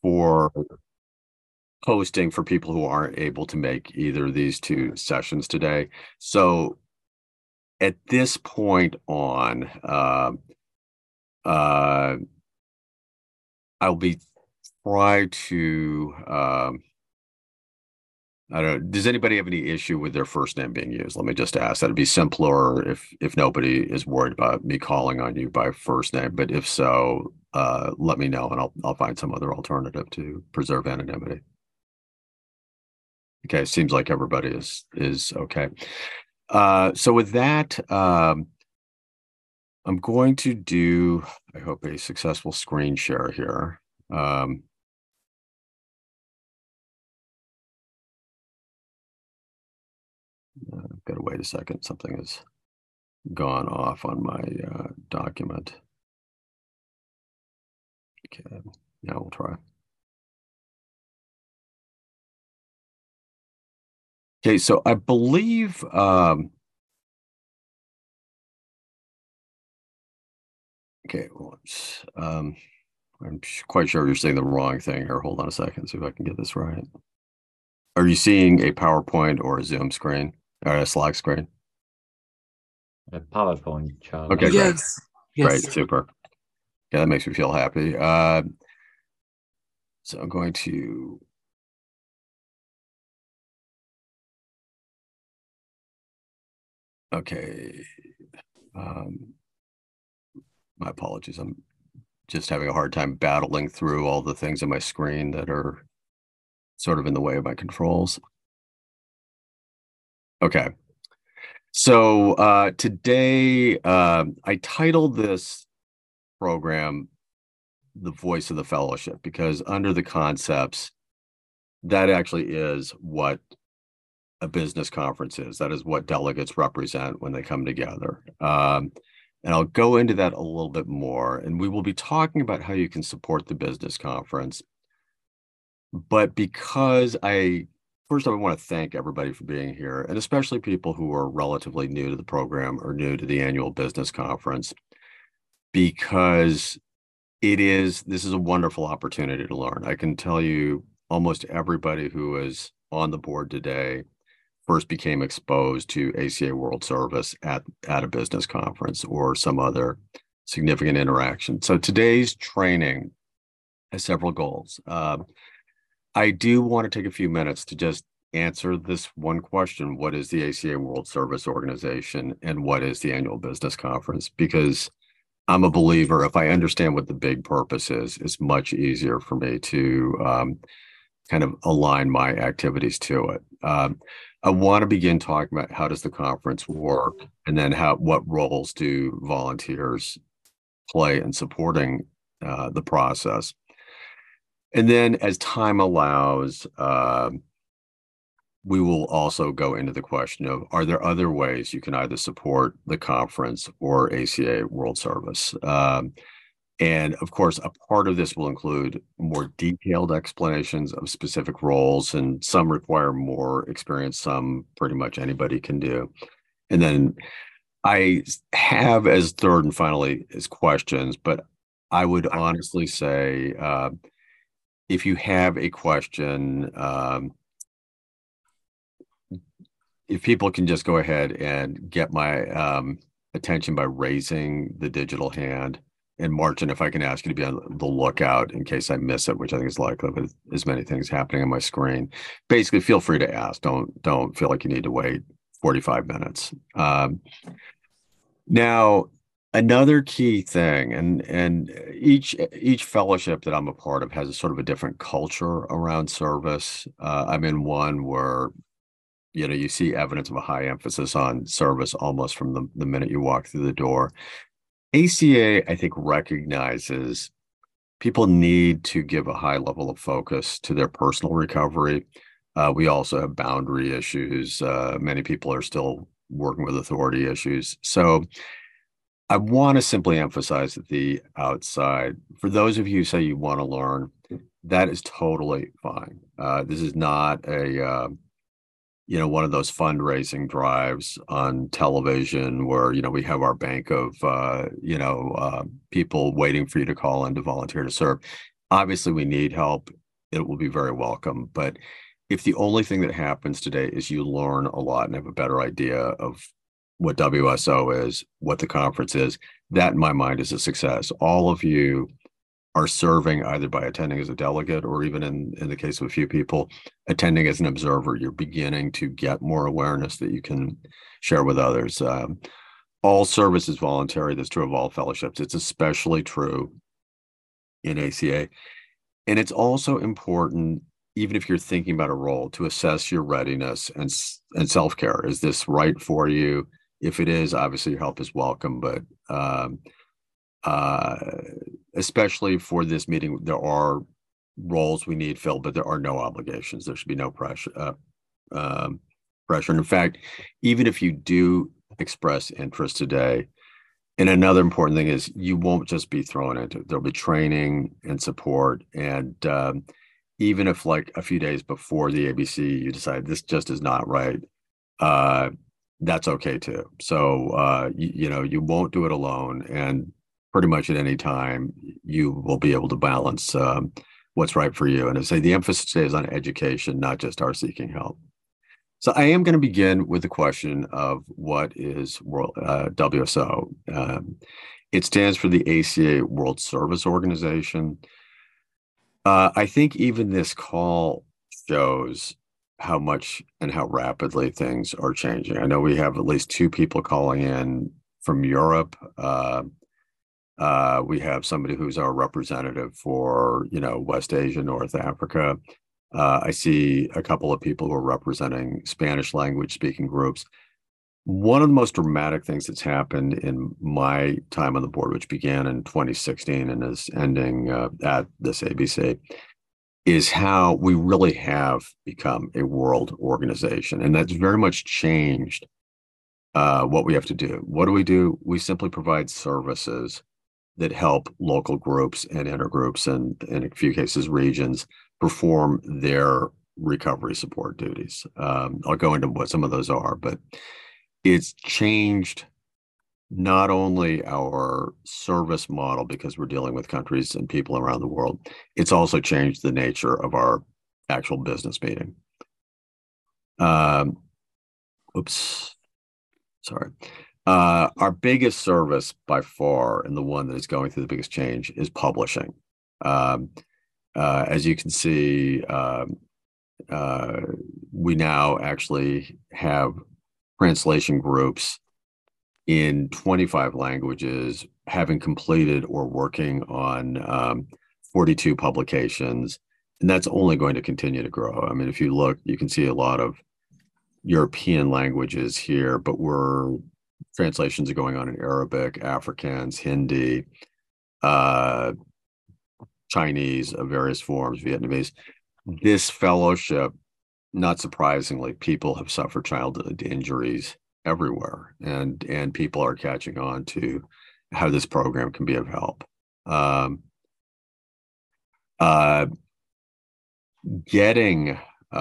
for hosting for people who aren't able to make either of these two sessions today. So at this point on, uh, I'll be try to I don't know. Does anybody have any issue with their first name being used? Let me just ask. That'd be simpler if nobody is worried about me calling on you by first name. But if so, let me know and I'll find some other alternative to preserve anonymity. Okay, seems like everybody is okay. So with that, I'm going to do, I hope, a successful screen share here. Gotta wait a second. Something has gone off on my document. Okay, now we'll try. Okay, so I believe okay, well, I'm quite sure you're saying the wrong thing here. Hold on a second, see if I can get this right. Are you seeing a PowerPoint or a Zoom screen or a Slack screen? A PowerPoint, Okay, Charlie. great. Yes, Great, yes. super. Yeah, that makes me feel happy. So I'm going to okay. Um, my apologies. I'm just having a hard time battling through all the things on my screen that are sort of in the way of my controls. Okay. So today I titled this program The Voice of the Fellowship because under the concepts, that actually is what a business conference is. That is what delegates represent when they come together. And I'll go into that a little bit more. And we will be talking about how you can support the business conference. But because first, I want to thank everybody for being here, and especially people who are relatively new to the program or new to the annual business conference, because this is a wonderful opportunity to learn. I can tell you almost everybody who is on the board today first became exposed to ACA World Service at a business conference or some other significant interaction. So today's training has several goals. I do want to take a few minutes to just answer this one question. What is the ACA World Service Organization and what is the annual business conference? Because I'm a believer, if I understand what the big purpose is, it's much easier for me to kind of align my activities to it. I want to begin talking about how does the conference work, and then what roles do volunteers play in supporting the process. And then as time allows, we will also go into the question of, are there other ways you can either support the conference or ACA World Service? And of course, a part of this will include more detailed explanations of specific roles, and some require more experience, some pretty much anybody can do. And then I have as third and finally as questions, but I would honestly say if you have a question, if people can just go ahead and get my attention by raising the digital hand. And Martin, if I can ask you to be on the lookout in case I miss it, which I think is likely with as many things happening on my screen. Basically, feel free to ask. Don't feel like you need to wait 45 minutes. Now, another key thing, and each fellowship that I'm a part of has a sort of a different culture around service. I'm in one where you see evidence of a high emphasis on service almost from the minute you walk through the door. ACA, I think, recognizes people need to give a high level of focus to their personal recovery. We also have boundary issues. Many people are still working with authority issues. So I want to simply emphasize at the outside, for those of you who say you want to learn, that is totally fine. This is not a one of those fundraising drives on television where, we have our bank of, people waiting for you to call in to volunteer to serve. Obviously, we need help. It will be very welcome. But if the only thing that happens today is you learn a lot and have a better idea of what WSO is, what the conference is, that in my mind is a success. All of you are serving either by attending as a delegate or even in the case of a few people, attending as an observer. You're beginning to get more awareness that you can share with others. All service is voluntary. That's true of all fellowships. It's especially true in ACA. And it's also important, even if you're thinking about a role, to assess your readiness and self-care. Is this right for you? If it is, obviously your help is welcome, but uh, especially for this meeting, there are roles we need filled, but there are no obligations. There should be no pressure. Pressure. And in fact, even if you do express interest today, and another important thing is you won't just be thrown into it. There'll be training and support. And even if like a few days before the ABC, you decide this just is not right, that's okay too. So, you won't do it alone. And pretty much at any time, you will be able to balance what's right for you. And I say the emphasis today is on education, not just our seeking help. So I am going to begin with the question of what is WSO. It stands for the ACA World Service Organization. I think even this call shows how much and how rapidly things are changing. I know we have at least two people calling in from Europe. We have somebody who's our representative for, West Asia, North Africa. I see a couple of people who are representing Spanish language speaking groups. One of the most dramatic things that's happened in my time on the board, which began in 2016 and is ending at this ABC, is how we really have become a world organization. And that's very much changed what we have to do. What do? We simply provide services that help local groups and intergroups and in a few cases regions perform their recovery support duties. I'll go into what some of those are, but it's changed not only our service model because we're dealing with countries and people around the world, it's also changed the nature of our actual business meeting. Sorry. Our biggest service by far, and the one that is going through the biggest change, is publishing. As you can see, we now actually have translation groups in 25 languages, having completed or working on 42 publications. And that's only going to continue to grow. I mean, if you look, you can see a lot of European languages here, but translations are going on in Arabic, Afrikaans, Hindi, Chinese of various forms, Vietnamese. This fellowship, not surprisingly, people have suffered childhood injuries everywhere, and people are catching on to how this program can be of help. Getting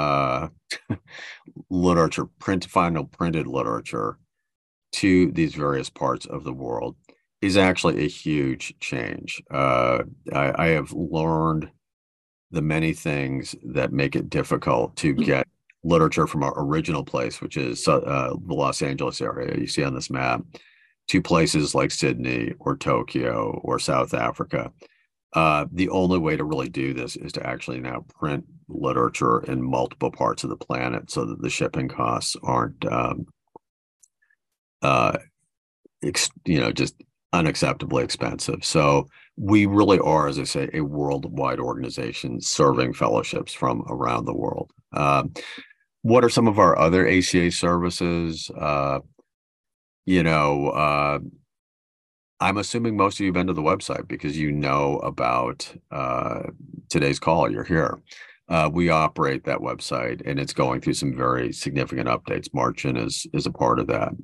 literature, final printed literature to these various parts of the world is actually a huge change. I have learned the many things that make it difficult to get literature from our original place, which is the Los Angeles area you see on this map, to places like Sydney or Tokyo or South Africa. The only way to really do this is to actually now print literature in multiple parts of the planet so that the shipping costs aren't just unacceptably expensive. So we really are, as I say, a worldwide organization serving fellowships from around the world. What are some of our other ACA services? I'm assuming most of you have been to the website because you know about today's call. You're here. We operate that website, and it's going through some very significant updates. Marchin is a part of that.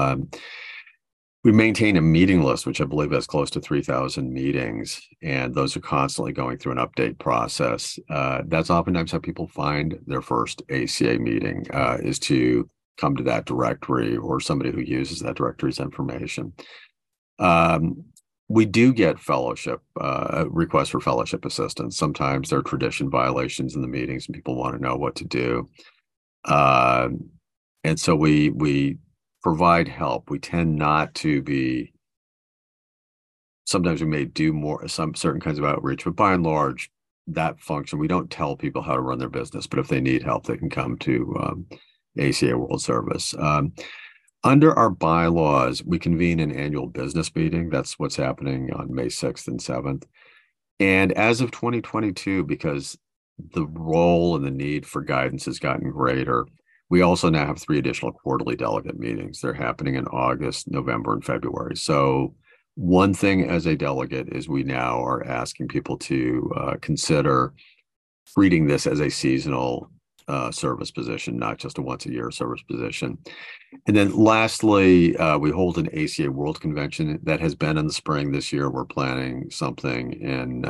We maintain a meeting list, which I believe has close to 3,000 meetings, and those are constantly going through an update process. That's oftentimes how people find their first ACA meeting, is to come to that directory or somebody who uses that directory's information. We do get fellowship requests for fellowship assistance. Sometimes there are tradition violations in the meetings, and people want to know what to do. Uh, and so we provide help. We tend not to be. Sometimes we may do more some certain kinds of outreach, but by and large, that function we don't tell people how to run their business. But if they need help, they can come to ACA World Service. Under our bylaws, we convene an annual business meeting. That's what's happening on May 6th and 7th. And as of 2022, because the role and the need for guidance has gotten greater, we also now have 3 additional quarterly delegate meetings. They're happening in August, November, and February. So one thing as a delegate is we now are asking people to consider treating this as a seasonal service position, not just a once a year service position. And then lastly, we hold an ACA World Convention that has been in the spring this year. We're planning something in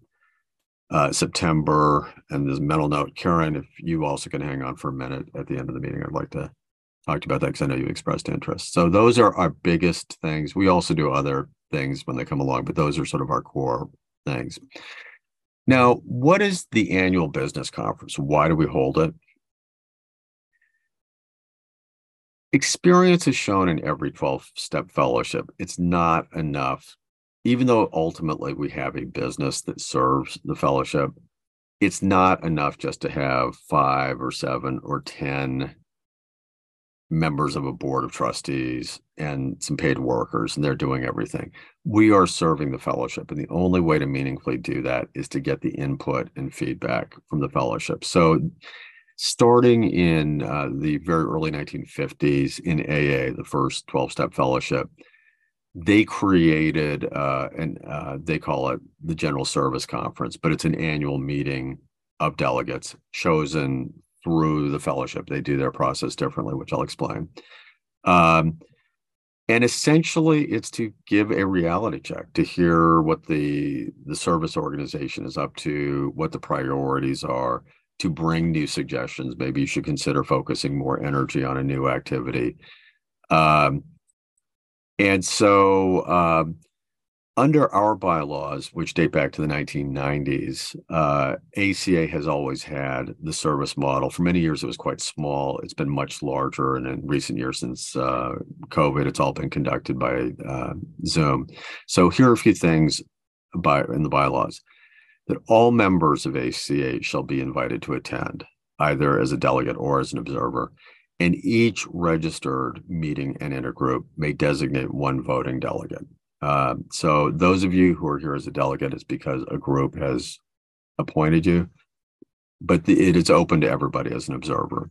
September. And there's a mental note, Karen, if you also can hang on for a minute at the end of the meeting, I'd like to talk to you about that because I know you expressed interest. So those are our biggest things. We also do other things when they come along, but those are sort of our core things. Now, what is the annual business conference? Why do we hold it? Experience has shown in every 12-step fellowship, it's not enough. Even though ultimately we have a business that serves the fellowship, it's not enough just to have 5 or 7 or 10 members of a board of trustees and some paid workers, and they're doing everything. We are serving the fellowship, and the only way to meaningfully do that is to get the input and feedback from the fellowship. So starting in the very early 1950s in AA, the first 12-step fellowship, they created they call it the General Service Conference, but it's an annual meeting of delegates chosen through the fellowship. They do their process differently, which I'll explain. And essentially, it's to give a reality check, to hear what the service organization is up to, what the priorities are, to bring new suggestions. Maybe you should consider focusing more energy on a new activity. And so under our bylaws, which date back to the 1990s, ACA has always had the service model. For many years, it was quite small. It's been much larger. And in recent years, since COVID, it's all been conducted by Zoom. So here are a few things in the bylaws: that all members of ACA shall be invited to attend, either as a delegate or as an observer. And each registered meeting and intergroup may designate 1 voting delegate. So those of you who are here as a delegate, it's because a group has appointed you, but it is open to everybody as an observer.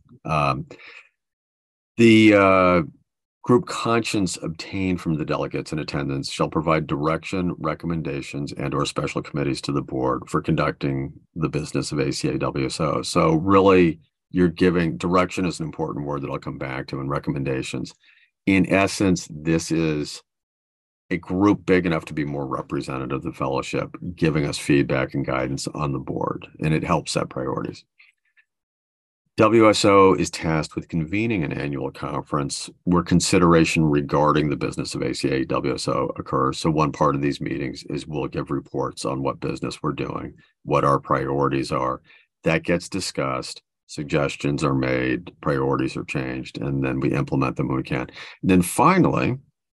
The group conscience obtained from the delegates in attendance shall provide direction, recommendations, and/or special committees to the board for conducting the business of ACA WSO. So really, you're giving direction is an important word that I'll come back to, and recommendations. In essence, this is a group big enough to be more representative of the fellowship, giving us feedback and guidance on the board, and it helps set priorities. WSO is tasked with convening an annual conference where consideration regarding the business of ACA WSO occurs. So one part of these meetings is we'll give reports on what business we're doing, what our priorities are. That gets discussed. Suggestions are made, priorities are changed, and then we implement them when we can. And then finally,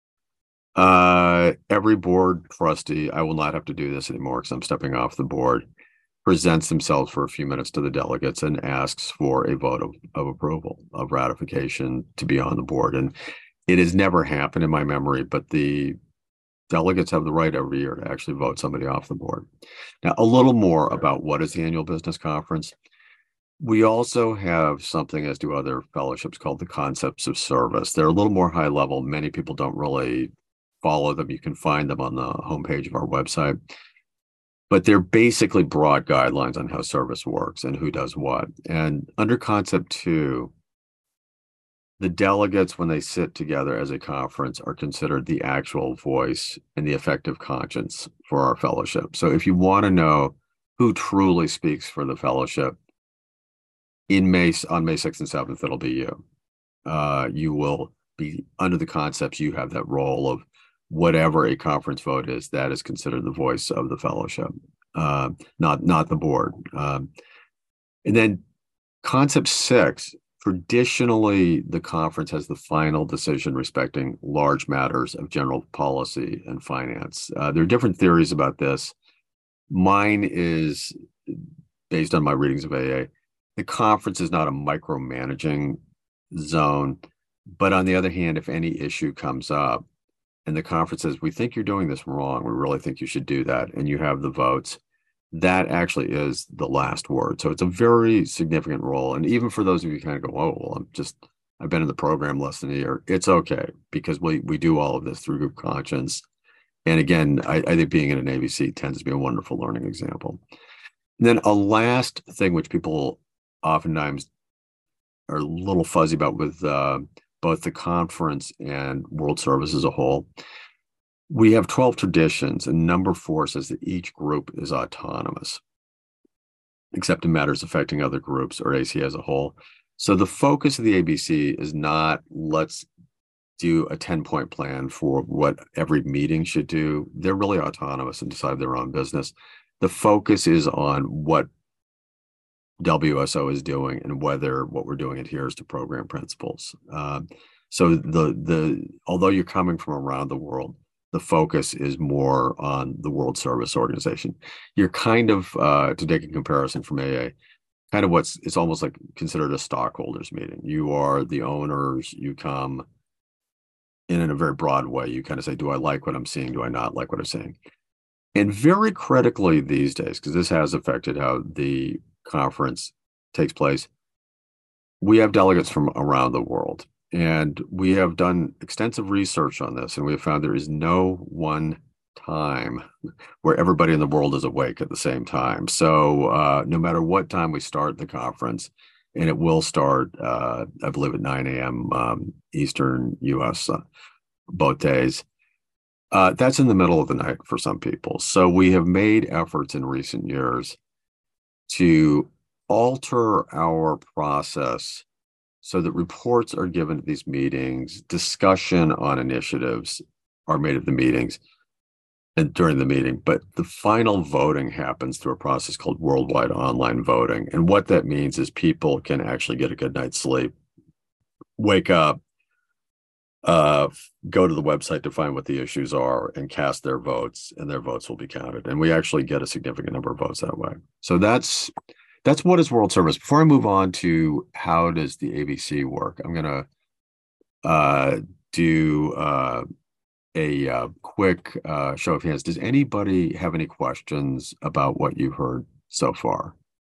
every board trustee, I will not have to do this anymore because I'm stepping off the board, presents themselves for a few minutes to the delegates and asks for a vote of approval, of ratification to be on the board. And it has never happened in my memory, but the delegates have the right every year to actually vote somebody off the board. Now, a little more about what is the annual business conference. We also have something, as do other fellowships, called the concepts of service. They're a little more high level. Many people don't really follow them. You can find them on the homepage of our website. But they're basically broad guidelines on how service works and who does what. And under Concept 2, the delegates, when they sit together as a conference, are considered the actual voice and the effective conscience for our fellowship. So if you want to know who truly speaks for the fellowship, on May 6th and 7th, it'll be you. You will be under the concepts. You have that role of whatever a conference vote is, that is considered the voice of the fellowship, not the board. And then concept 6, traditionally, the conference has the final decision respecting large matters of general policy and finance. There are different theories about this. Mine is based on my readings of AA. The conference is not a micromanaging zone, but on the other hand, if any issue comes up and the conference says, we think you're doing this wrong, we really think you should do that, and you have the votes, that actually is the last word. So it's a very significant role. And even for those of you who kind of go, oh, well, I've been in the program less than a year, it's okay, because we do all of this through group conscience. And again, I think being in an ABC tends to be a wonderful learning example. And then a last thing which people oftentimes are a little fuzzy about with both the conference and World Service as a whole. We have 12 traditions, and number 4 says that each group is autonomous, except in matters affecting other groups or ACA as a whole. So the focus of the ABC is not, let's do a 10-point plan for what every meeting should do. They're really autonomous and decide their own business. The focus is on what WSO is doing and whether what we're doing adheres to program principles. So although you're coming from around the world, the focus is more on the World Service Organization. You're kind of, to take a comparison from AA, kind of it's almost like considered a stockholders meeting. You are the owners, you come in a very broad way. You kind of say, do I like what I'm seeing? Do I not like what I'm seeing? And very critically these days, because this has affected how the conference takes place, we have delegates from around the world. And we have done extensive research on this, and we have found there is no one time where everybody in the world is awake at the same time. So no matter what time we start the conference, and it will start, I believe, at 9 a.m. Eastern US both days, that's in the middle of the night for some people. So we have made efforts in recent years to alter our process so that reports are given at these meetings, discussion on initiatives are made at the meetings and during the meeting, but the final voting happens through a process called worldwide online voting. And what that means is people can actually get a good night's sleep, wake up, go to the website to find what the issues are and cast their votes, and their votes will be counted. And we actually get a significant number of votes that way. So that's what is World Service. Before I move on to how does the ABC work, I'm going to do a quick show of hands. Does anybody have any questions about what you've heard so far?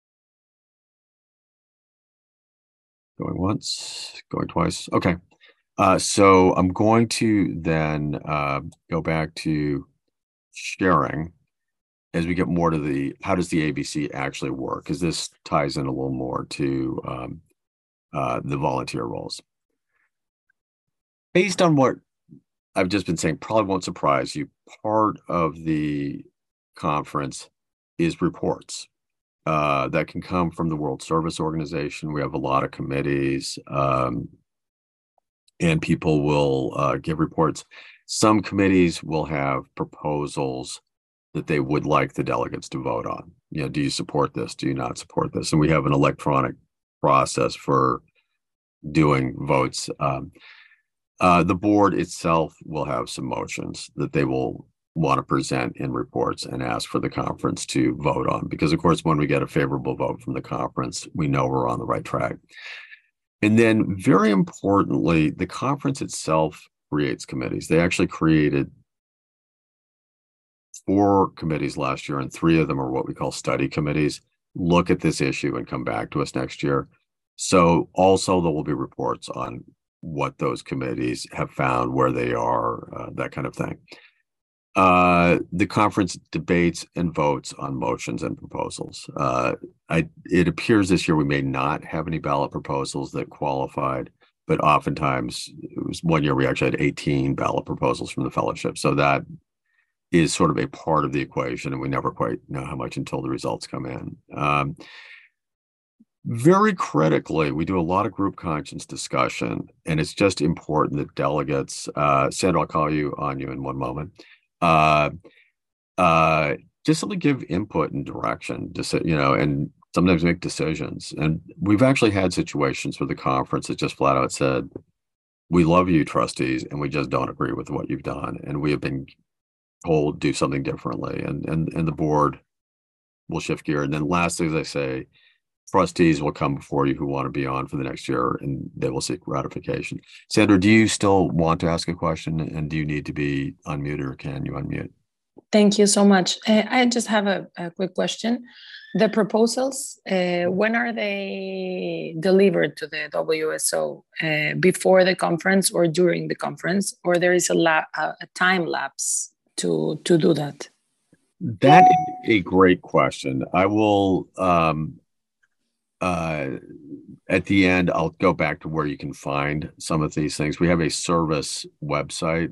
Going once, going twice. Okay. So I'm going to then go back to sharing as we get more to the how does the ABC actually work, because this ties in a little more to the volunteer roles. Based on what I've just been saying, probably won't surprise you, part of the conference is reports that can come from the World Service Organization. We have a lot of committees, and people will give reports. Some committees will have proposals that they would like the delegates to vote on. You know, do you support this? Do you not support this? And we have an electronic process for doing votes. The board itself will have some motions that they will want to present in reports and ask for the conference to vote on. Because, of course, when we get a favorable vote from the conference, we know we're on the right track. And then, very importantly, the conference itself creates committees. They actually created 4 committees last year, and 3 of them are what we call study committees. Look at this issue and come back to us next year. So also there will be reports on what those committees have found, where they are, that kind of thing. The conference debates and votes on motions and proposals. It appears this year we may not have any ballot proposals that qualified, but oftentimes it was one year we actually had 18 ballot proposals from the fellowship. So that is sort of a part of the equation, and we never quite know how much until the results come in. Very critically, we do a lot of group conscience discussion, and it's just important that delegates, Sandra, I'll call on you in one moment. Uh, uh, just simply give input and direction, and sometimes make decisions. And we've actually had situations where the conference has just flat out said, we love you, trustees, and we just don't agree with what you've done. And we have been told do something differently. And the board will shift gear. And then lastly, as I say, trustees will come before you who want to be on for the next year, and they will seek ratification. Sandra, do you still want to ask a question, and do you need to be unmuted, or can you unmute? Thank you so much. I just have a quick question. The proposals, when are they delivered to the WSO? Before the conference or during the conference, or there is a time lapse to do that? That is a great question. I will, at the end, I'll go back to where you can find some of these things. We have a service website,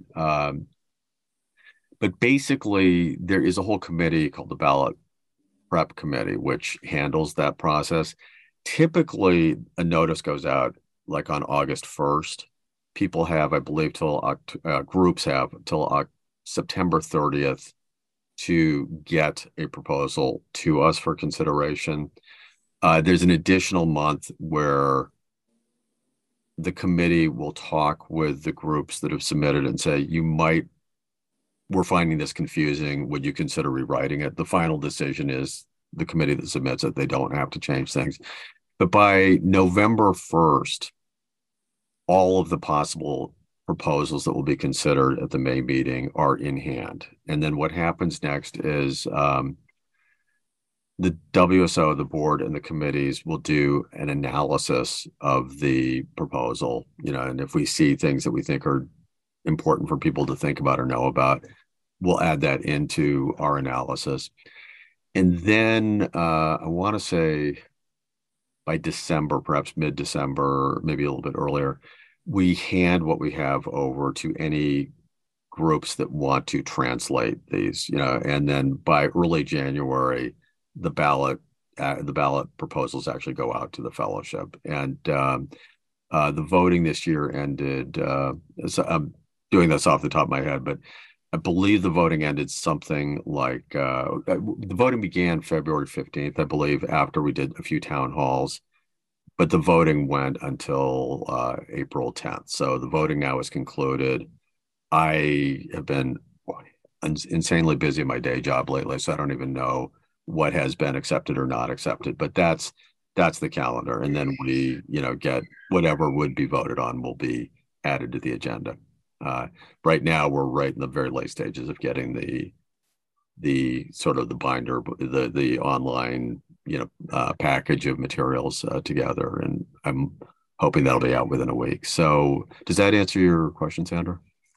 but basically there is a whole committee called the Ballot Prep Committee, which handles that process. Typically, a notice goes out like on August 1st. People have, I believe, groups have till September 30th to get a proposal to us for consideration. There's an additional month where the committee will talk with the groups that have submitted and say, we're finding this confusing. Would you consider rewriting it? The final decision is the committee that submits it. They don't have to change things. But by November 1st, all of the possible proposals that will be considered at the May meeting are in hand. And then what happens next is the WSO, the board, and the committees will do an analysis of the proposal, and if we see things that we think are important for people to think about or know about, we'll add that into our analysis. And then I want to say by December, perhaps mid-December, maybe a little bit earlier, we hand what we have over to any groups that want to translate these, and then by early January, the ballot proposals actually go out to the fellowship. And the voting this year ended, so I'm doing this off the top of my head, but I believe the voting ended something like, the voting began February 15th, I believe, after we did a few town halls, but the voting went until April 10th. So the voting now is concluded. I have been insanely busy in my day job lately, so I don't even know what has been accepted or not accepted, but that's the calendar. And then we, get whatever would be voted on will be added to the agenda. Right now, we're right in the very late stages of getting the sort of the binder, the online, package of materials together. And I'm hoping that'll be out within a week. So does that answer your question, Sandra?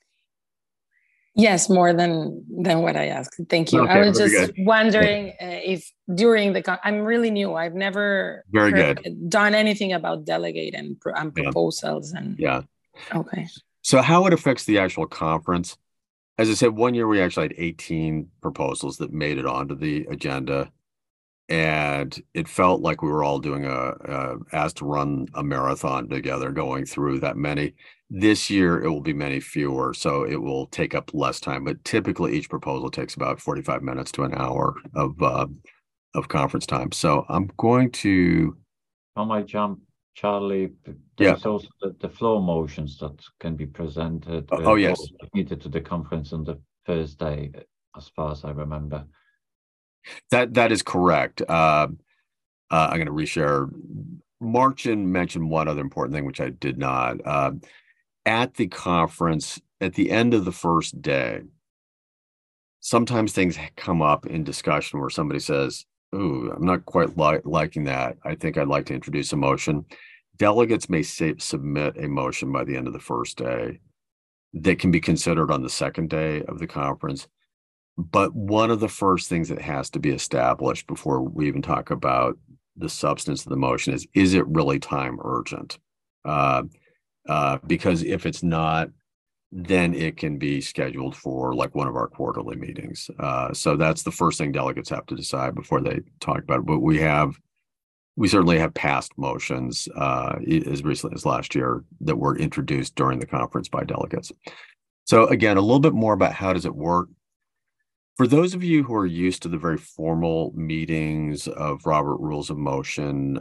Yes, more than what I asked. Thank you. Okay, I was just wondering if during I'm really new. I've never done anything about delegate and proposals. Yeah. Okay. So how it affects the actual conference, as I said, one year we actually had 18 proposals that made it onto the agenda. And it felt like we were all doing asked to run a marathon together, going through that many. This year, it will be many fewer, so it will take up less time. But typically, each proposal takes about 45 minutes to an hour of conference time. So I'm going to. I might jump, Charlie. There's also the floor motions that can be presented. Yes. Submitted to the conference on the first day, as far as I remember. That is correct. I'm going to reshare. Marcin mentioned one other important thing, which I did not. At the conference, at the end of the first day, sometimes things come up in discussion where somebody says, "Ooh, I'm not quite liking that. I think I'd like to introduce a motion." Delegates may submit a motion by the end of the first day that can be considered on the second day of the conference. But one of the first things that has to be established before we even talk about the substance of the motion is it really time urgent? Because if it's not, then it can be scheduled for like one of our quarterly meetings. So that's the first thing delegates have to decide before they talk about it. But we have we certainly have passed motions as recently as last year that were introduced during the conference by delegates. So again, a little bit more about how does it work. For those of you who are used to the very formal meetings of Robert Rules of Motion,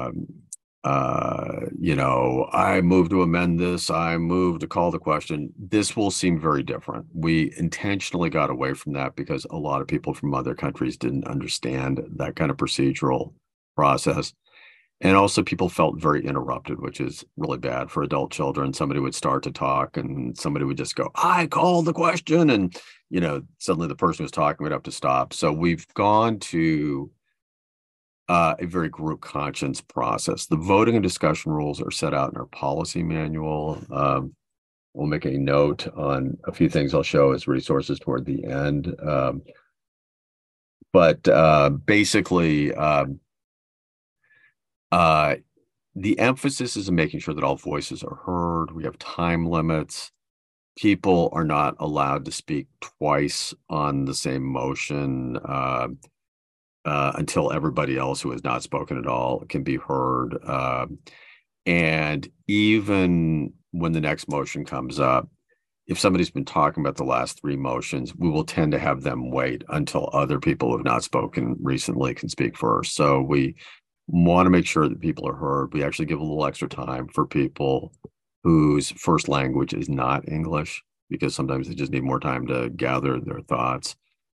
I move to amend this, I move to call the question, this will seem very different. We intentionally got away from that because a lot of people from other countries didn't understand that kind of procedural process. And also people felt very interrupted, which is really bad for adult children. Somebody would start to talk and somebody would just go, I called the question. And, suddenly the person who's talking would have to stop. So we've gone to a very group conscience process. The voting and discussion rules are set out in our policy manual. We'll make a note on a few things I'll show as resources toward the end. But basically, the emphasis is in making sure that all voices are heard. We have time limits. People are not allowed to speak twice on the same motion until everybody else who has not spoken at all can be heard. And even when the next motion comes up, if somebody's been talking about the last three motions, we will tend to have them wait until other people who have not spoken recently can speak first. So we want to make sure that people are heard. We actually give a little extra time for people whose first language is not English, because sometimes they just need more time to gather their thoughts.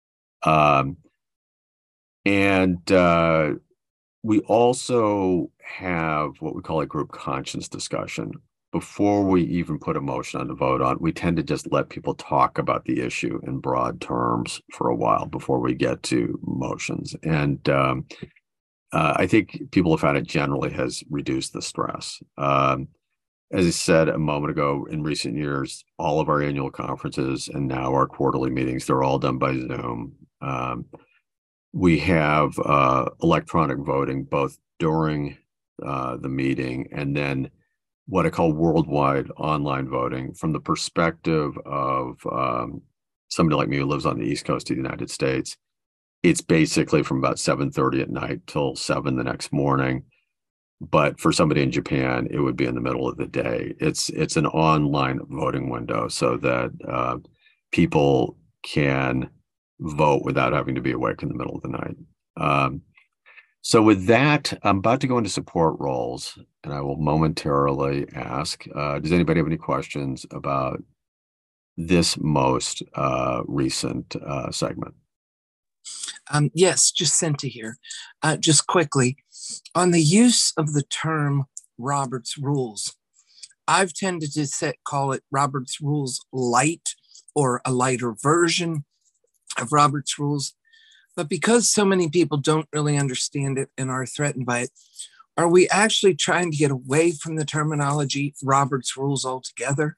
We also have what we call a group conscience discussion. Before we even put a motion on to vote on, we tend to just let people talk about the issue in broad terms for a while before we get to motions. And I think people have found it generally has reduced the stress. As I said a moment ago, in recent years, all of our annual conferences and now our quarterly meetings, they're all done by Zoom. We have electronic voting both during the meeting and then what I call worldwide online voting from the perspective of somebody like me who lives on the East Coast of the United States. It's basically from about 7:30 at night till 7 the next morning. But for somebody in Japan, it would be in the middle of the day. It's an online voting window so that people can vote without having to be awake in the middle of the night. So with that, I'm about to go into support roles, and I will momentarily ask, does anybody have any questions about this most recent segment? Yes, just sent to here. Just quickly, on the use of the term Robert's Rules, I've tended to call it Robert's Rules Light or a lighter version of Robert's Rules. But because so many people don't really understand it and are threatened by it, are we actually trying to get away from the terminology Robert's Rules altogether?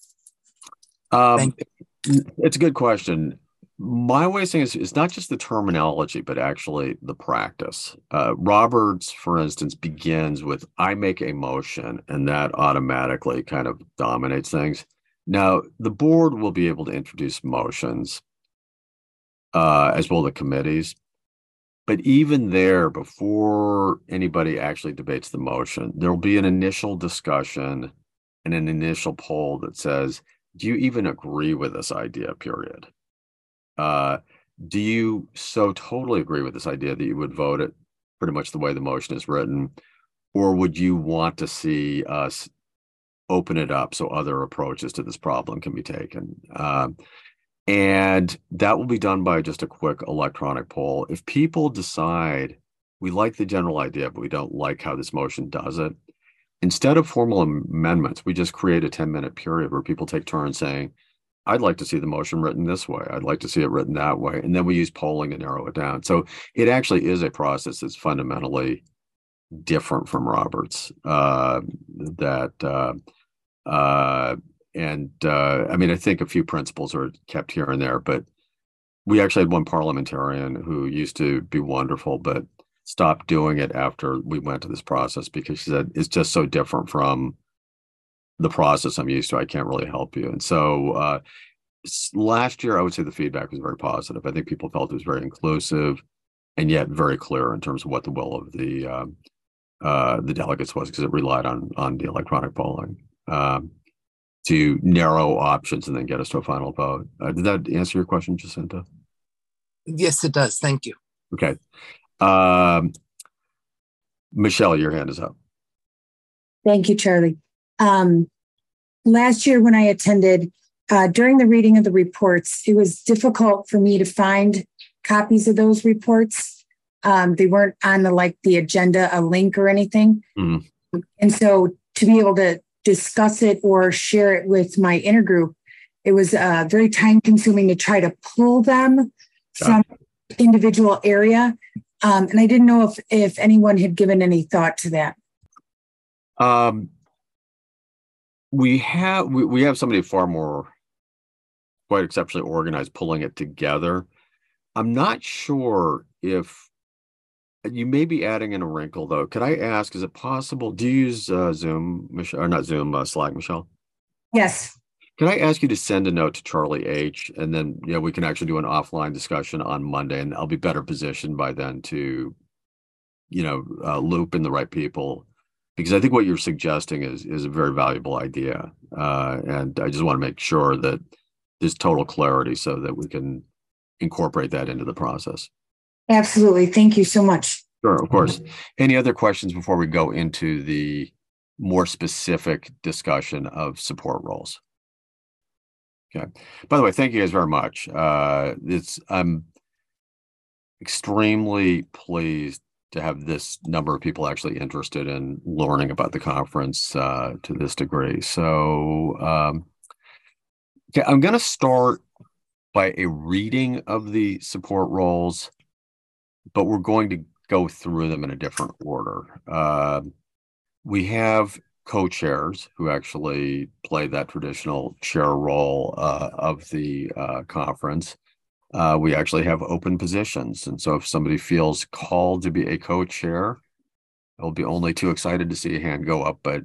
It's a good question. My way of saying is it's not just the terminology, but actually the practice. Roberts, for instance, begins with, I make a motion, and that automatically kind of dominates things. Now, the board will be able to introduce motions as well as the committees. But even there, before anybody actually debates the motion, there'll be an initial discussion and an initial poll that says, do you even agree with this idea, period? Do you so totally agree with this idea that you would vote it pretty much the way the motion is written? Or would you want to see us open it up so other approaches to this problem can be taken? And that will be done by just a quick electronic poll. If people decide we like the general idea, but we don't like how this motion does it, instead of formal amendments, we just create a 10-minute period where people take turns saying, I'd like to see the motion written this way. I'd like to see it written that way. And then we use polling to narrow it down. So it actually is a process that's fundamentally different from Roberts. I mean, I think a few principles are kept here and there, but we actually had one parliamentarian who used to be wonderful, but stopped doing it after we went to this process because she said, it's just so different from the process I'm used to. I can't really help you. And so last year, I would say the feedback was very positive. I think people felt it was very inclusive and yet very clear in terms of what the will of the delegates was, because it relied on the electronic polling to narrow options and then get us to a final vote. Did that answer your question, Jacinta? Yes, it does. Thank you. Okay. Michelle, your hand is up. Thank you, Charlie. Last year when I attended, during the reading of the reports, it was difficult for me to find copies of those reports. They weren't on the agenda, a link or anything. Mm. And so to be able to discuss it or share it with my intergroup, it was very time consuming to try to pull them from individual area. And I didn't know if anyone had given any thought to that. We have somebody far more quite exceptionally organized pulling it together. I'm not sure if you may be adding in a wrinkle, though. Could I ask, is it possible, do you use Zoom, Michelle, or not Zoom, Slack, Michelle? Yes. Can I ask you to send a note to Charlie H, and then we can actually do an offline discussion on Monday, and I'll be better positioned by then to, loop in the right people, because I think what you're suggesting is a very valuable idea, and I just want to make sure that there's total clarity so that we can incorporate that into the process. Absolutely. Thank you so much. Sure, of course. Any other questions before we go into the more specific discussion of support roles? Okay. By the way, thank you guys very much. I'm extremely pleased to have this number of people actually interested in learning about the conference to this degree. So, I'm going to start by a reading of the support roles, but we're going to go through them in a different order. We have co-chairs who actually play that traditional chair role of the conference. We actually have open positions. And so if somebody feels called to be a co-chair, I'll be only too excited to see a hand go up. But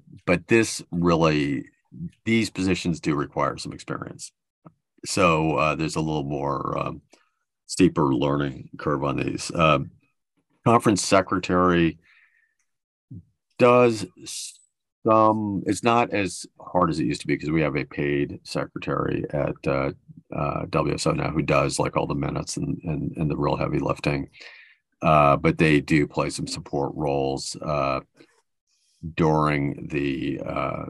these positions do require some experience. So there's a little more steeper learning curve on these. Conference secretary does it's not as hard as it used to be, because we have a paid secretary at WSO now who does like all the minutes and the real heavy lifting. But they do play some support roles during the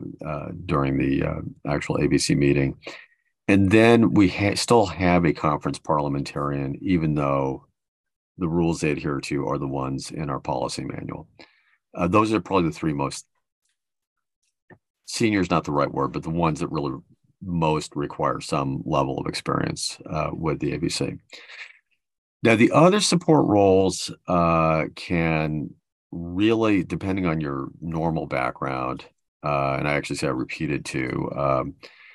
actual ABC meeting. And then we still have a conference parliamentarian, even though the rules they adhere to are the ones in our policy manual. Those are probably the three most, senior is not the right word, but the ones that really most require some level of experience with the ABC. Now, the other support roles can really, depending on your normal background, and I actually say I repeated too,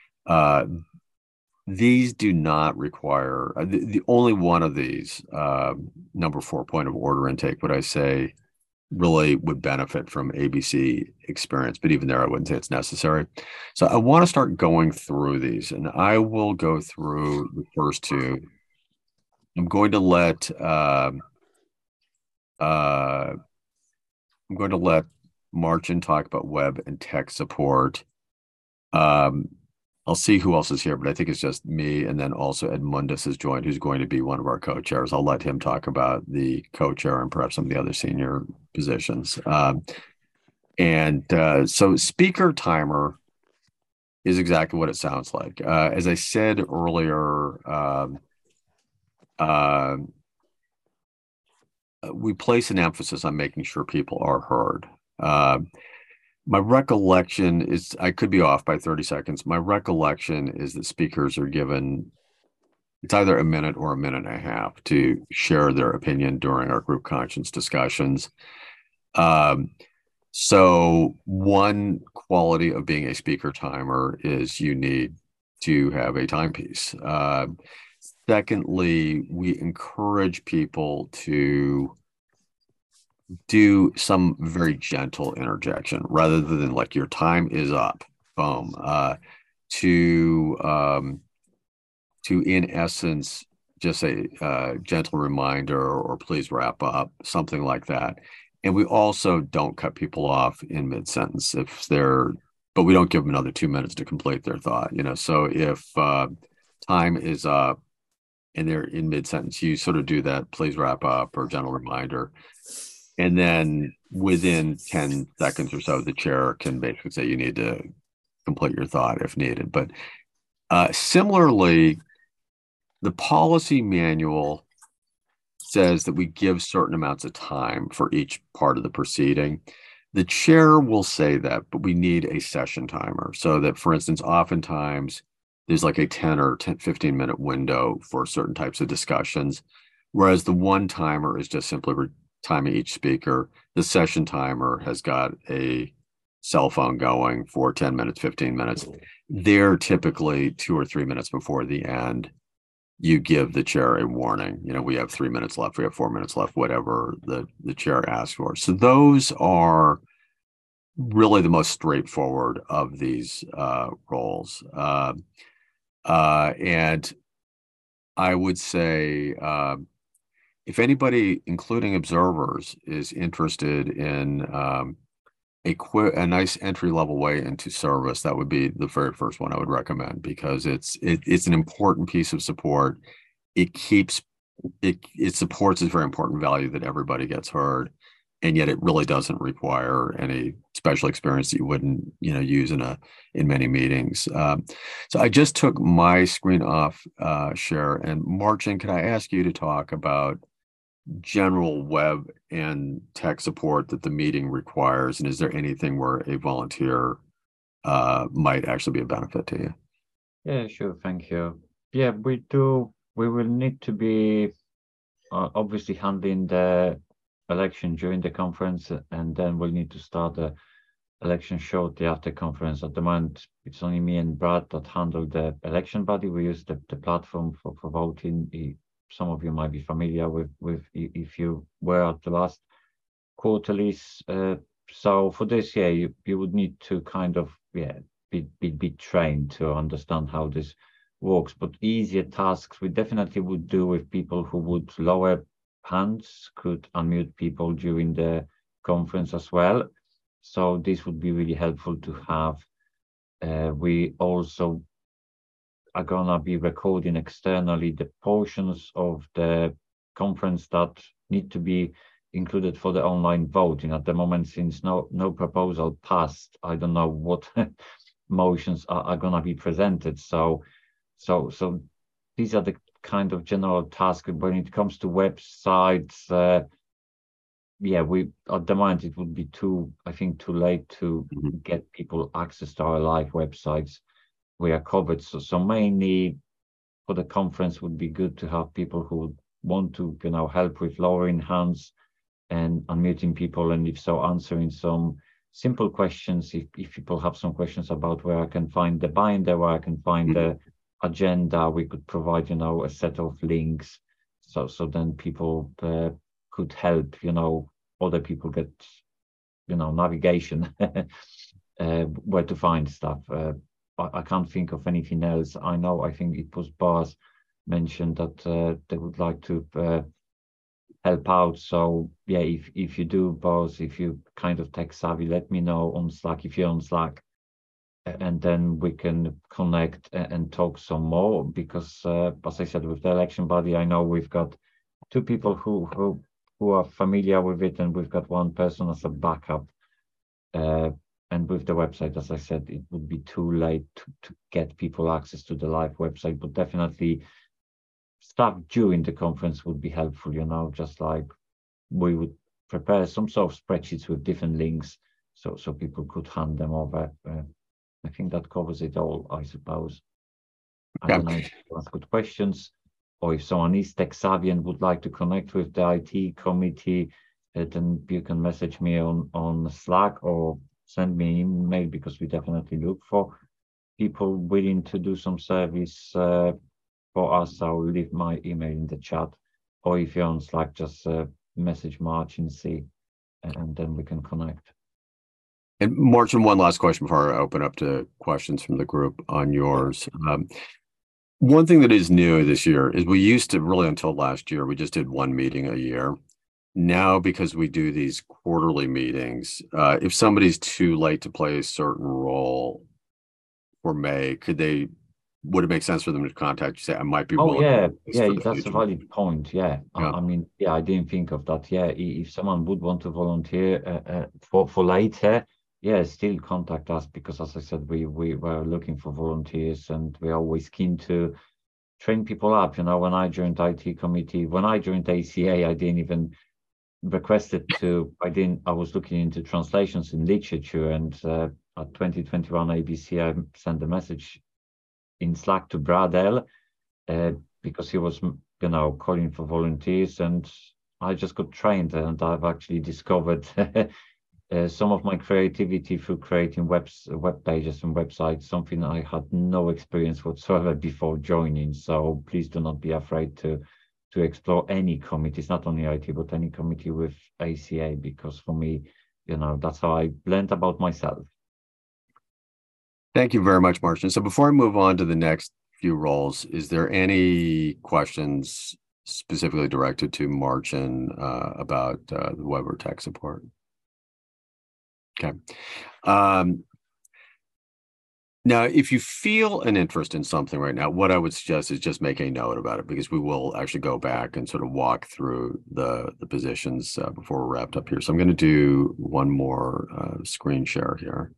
these do not require, the only one of these, number 4 point of order intake, would I say, really would benefit from ABC experience, but even there, I wouldn't say it's necessary. So I want to start going through these, and I will go through the first two. I'm going to let Marcin talk about web and tech support. I'll see who else is here, but I think it's just me, and then also Edmundus has joined, who's going to be one of our co-chairs. I'll let him talk about the co-chair and perhaps some of the other senior positions. So speaker timer is exactly what it sounds like. As I said earlier, we place an emphasis on making sure people are heard. My recollection is, I could be off by 30 seconds. My recollection is that speakers are given, it's either a minute or a minute and a half to share their opinion during our group conscience discussions. So one quality of being a speaker timer is you need to have a timepiece. Secondly, we encourage people to do some very gentle interjection rather than like your time is up, boom, to in essence just a gentle reminder or please wrap up, something like that. And we also don't cut people off in mid-sentence but we don't give them another 2 minutes to complete their thought, So if time is up and they're in mid-sentence, you sort of do that, please wrap up or gentle reminder. And then within 10 seconds or so, the chair can basically say you need to complete your thought if needed. But similarly, the policy manual says that we give certain amounts of time for each part of the proceeding. The chair will say that, but we need a session timer so that, for instance, oftentimes there's like a 10 or 15 minute window for certain types of discussions, whereas the one timer is just simply timing each speaker. The session timer has got a cell phone going for 10 minutes, 15 minutes. They're typically 2 or 3 minutes before the end. You give the chair a warning. We have 3 minutes left. We have 4 minutes left, whatever the chair asks for. So those are really the most straightforward of these roles. And I would say if anybody, including observers, is interested in a nice entry-level way into service, that would be the very first one I would recommend, because it's an important piece of support. It supports this very important value that everybody gets heard, and yet it really doesn't require any special experience that you wouldn't use in many meetings. So I just took my screen off, share, and Marcin, can I ask you to talk about general web and tech support that the meeting requires, and is there anything where a volunteer might actually be a benefit to you? Yeah, sure. Thank you. Yeah, we will need to be obviously handling the election during the conference, and then we'll need to start the election shortly after conference. At the moment, it's only me and Brad that handle the election body. We use the platform for voting. Some of you might be familiar with if you were at the last quarterlies. So for this, you would need to kind of be trained to understand how this works. But easier tasks we definitely would do with people who would lower hands, could unmute people during the conference as well. So this would be really helpful to have. We also are gonna be recording externally the portions of the conference that need to be included for the online voting. At the moment, since no proposal passed, I don't know what motions are gonna be presented. So these are the kind of general tasks. When it comes to websites, we at the moment it would be too late to get people access to our live websites. We are covered. So mainly for the conference would be good to have people who want to help with lowering hands and unmuting people, and if so, answering some simple questions. If people have some questions about where I can find the binder, where I can find the agenda, we could provide a set of links, so then people could help other people get navigation where to find stuff. I can't think of anything else. I think it was Bars mentioned that they would like to help out. So if you do, Bars, if you kind of tech savvy, let me know on Slack if you're on Slack, and then we can connect and talk some more, because as I said, with the election body, I know we've got 2 people who are familiar with it, and we've got 1 person as a backup. And with the website, as I said, it would be too late to get people access to the live website, but definitely stuff during the conference would be helpful, just like we would prepare some sort of spreadsheets with different links so people could hand them over. I think that covers it all, I suppose. I don't know if you ask good questions, or if someone is tech savvy and would like to connect with the IT committee, then you can message me on Slack or send me an email, because we definitely look for people willing to do some service for us. I'll leave my email in the chat, or if you're on Slack, just message Marcin C, and then we can connect. And Marcin, one last question before I open up to questions from the group on yours. One thing that is new this year is we used to, really until last year, we just did 1 meeting a year. now, because we do these quarterly meetings, if somebody's too late to play a certain role for May, would it make sense for them to contact you, say, I might be Oh willing yeah, to do this yeah, for the that's a future? valid point. Yeah, Yeah. I mean, yeah, I didn't think of that. Yeah, if someone would want to volunteer for later, yeah, still contact us because, as I said, we were looking for volunteers, and we're always keen to train people up. You know, when I joined IT committee, when I joined ACA, I didn't even request it to. I was looking into translations in literature, and at 2021 ABC, I sent a message in Slack to Brad L. Because he was, you know, calling for volunteers, and I just got trained, and I've actually discovered some of my creativity through creating web pages and websites, something I had no experience whatsoever before joining. So please do not be afraid to explore any committees, not only IT, but any committee with ACA, because for me, you know, that's how I learned about myself. Thank you very much, Martin. So before I move on to the next few roles, is there any questions specifically directed to Martin about the web or tech support? Okay. Now, if you feel an interest in something right now, what I would suggest is just make a note about it, because we will actually go back and sort of walk through the positions before we're wrapped up here. So I'm going to do one more screen share here.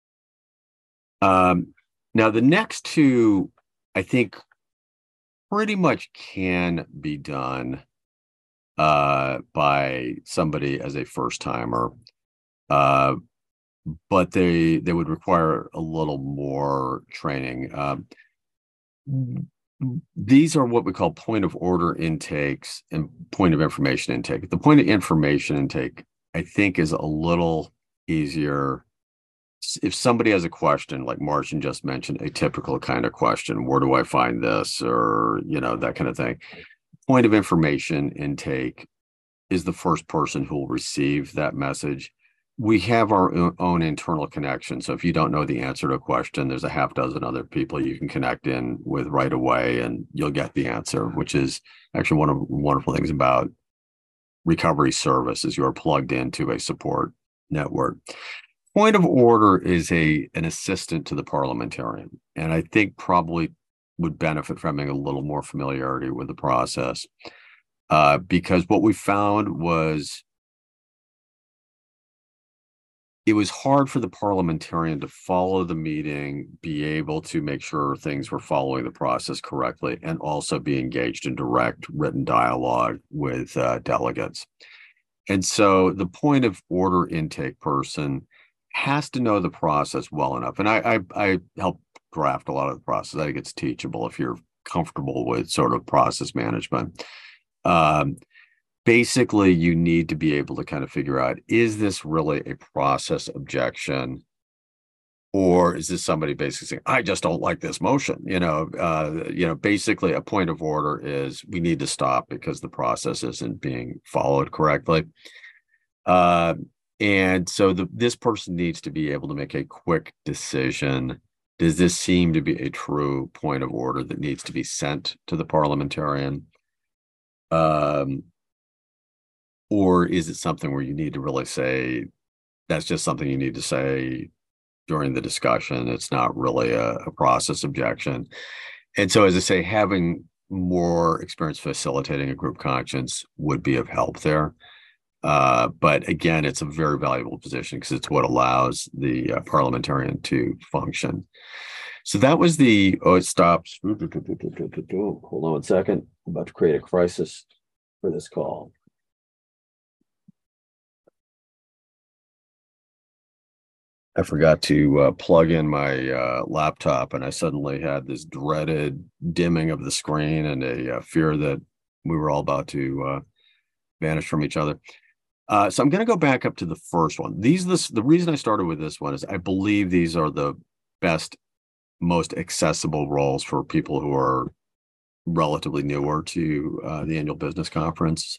Now, the next two, I think, pretty much can be done by somebody as a first timer, but they would require a little more training. These are what we call point of order intakes and point of information intake. The point of information intake, I think, is a little easier. If somebody has a question, like Martin just mentioned, a typical kind of question, where do I find this, or, you know, that kind of thing. Point of information intake is the first person who will receive that message. We have our own internal connection. So if you don't know the answer to a question, there's a half dozen other people you can connect in with right away, and you'll get the answer, which is actually one of the wonderful things about recovery service, is you're plugged into a support network. Point of order is an assistant to the parliamentarian, and I think probably would benefit from having a little more familiarity with the process, because what we found was it was hard for the parliamentarian to follow the meeting, be able to make sure things were following the process correctly, and also be engaged in direct written dialogue with delegates. And so the point of order intake person has to know the process well enough. And I help draft a lot of the process. I think it's teachable if you're comfortable with sort of process management. Basically, you need to be able to kind of figure out, is this really a process objection? Or is this somebody basically saying, I just don't like this motion? Basically a point of order is, we need to stop because the process isn't being followed correctly. And so this person needs to be able to make a quick decision. Does this seem to be a true point of order that needs to be sent to the parliamentarian? Or is it something where you need to really say, that's just something you need to say during the discussion? It's not really a process objection. And so, as I say, having more experience facilitating a group conscience would be of help there. But again, it's a very valuable position because it's what allows the parliamentarian to function. So that was it stops. Hold on 1 second. I'm about to create a crisis for this call. I forgot to plug in my laptop, and I suddenly had this dreaded dimming of the screen and a fear that we were all about to vanish from each other. So I'm going to go back up to the first one. The reason I started with this one is I believe these are the best, most accessible roles for people who are relatively newer to the annual business conference.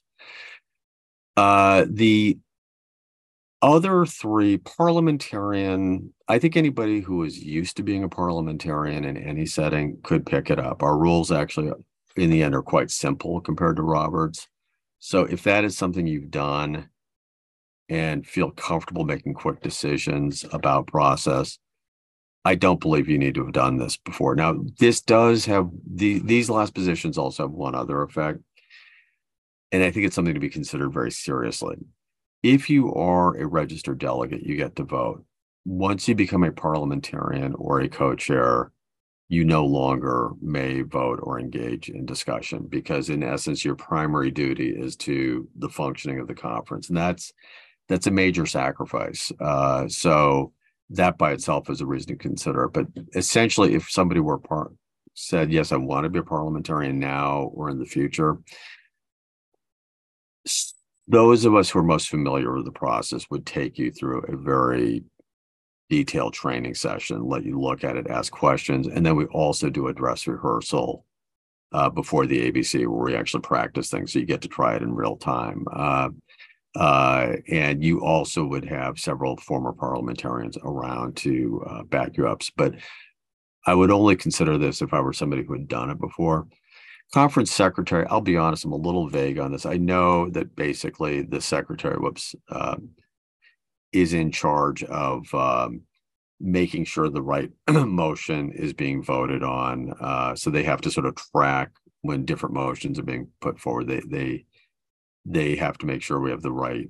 The other three, parliamentarian, I think anybody who is used to being a parliamentarian in any setting could pick it up. Our rules actually, in the end, are quite simple compared to Robert's. So if that is something you've done and feel comfortable making quick decisions about process, I don't believe you need to have done this before. Now, this does have these last positions also have one other effect, and I think it's something to be considered very seriously. If you are a registered delegate, you get to vote. Once you become a parliamentarian or a co-chair, you no longer may vote or engage in discussion, because in essence, your primary duty is to the functioning of the conference. And that's a major sacrifice. So that by itself is a reason to consider it. But essentially, if somebody said, yes, I want to be a parliamentarian now or in the future, those of us who are most familiar with the process would take you through a very detailed training session, let you look at it, ask questions, and then we also do a dress rehearsal before the ABC where we actually practice things, so you get to try it in real time. And you also would have several former parliamentarians around to back you up. But I would only consider this if I were somebody who had done it before. Conference secretary, I'll be honest, I'm a little vague on this. I know that basically the secretary is in charge of making sure the right motion is being voted on. So they have to sort of track when different motions are being put forward. They have to make sure we have the right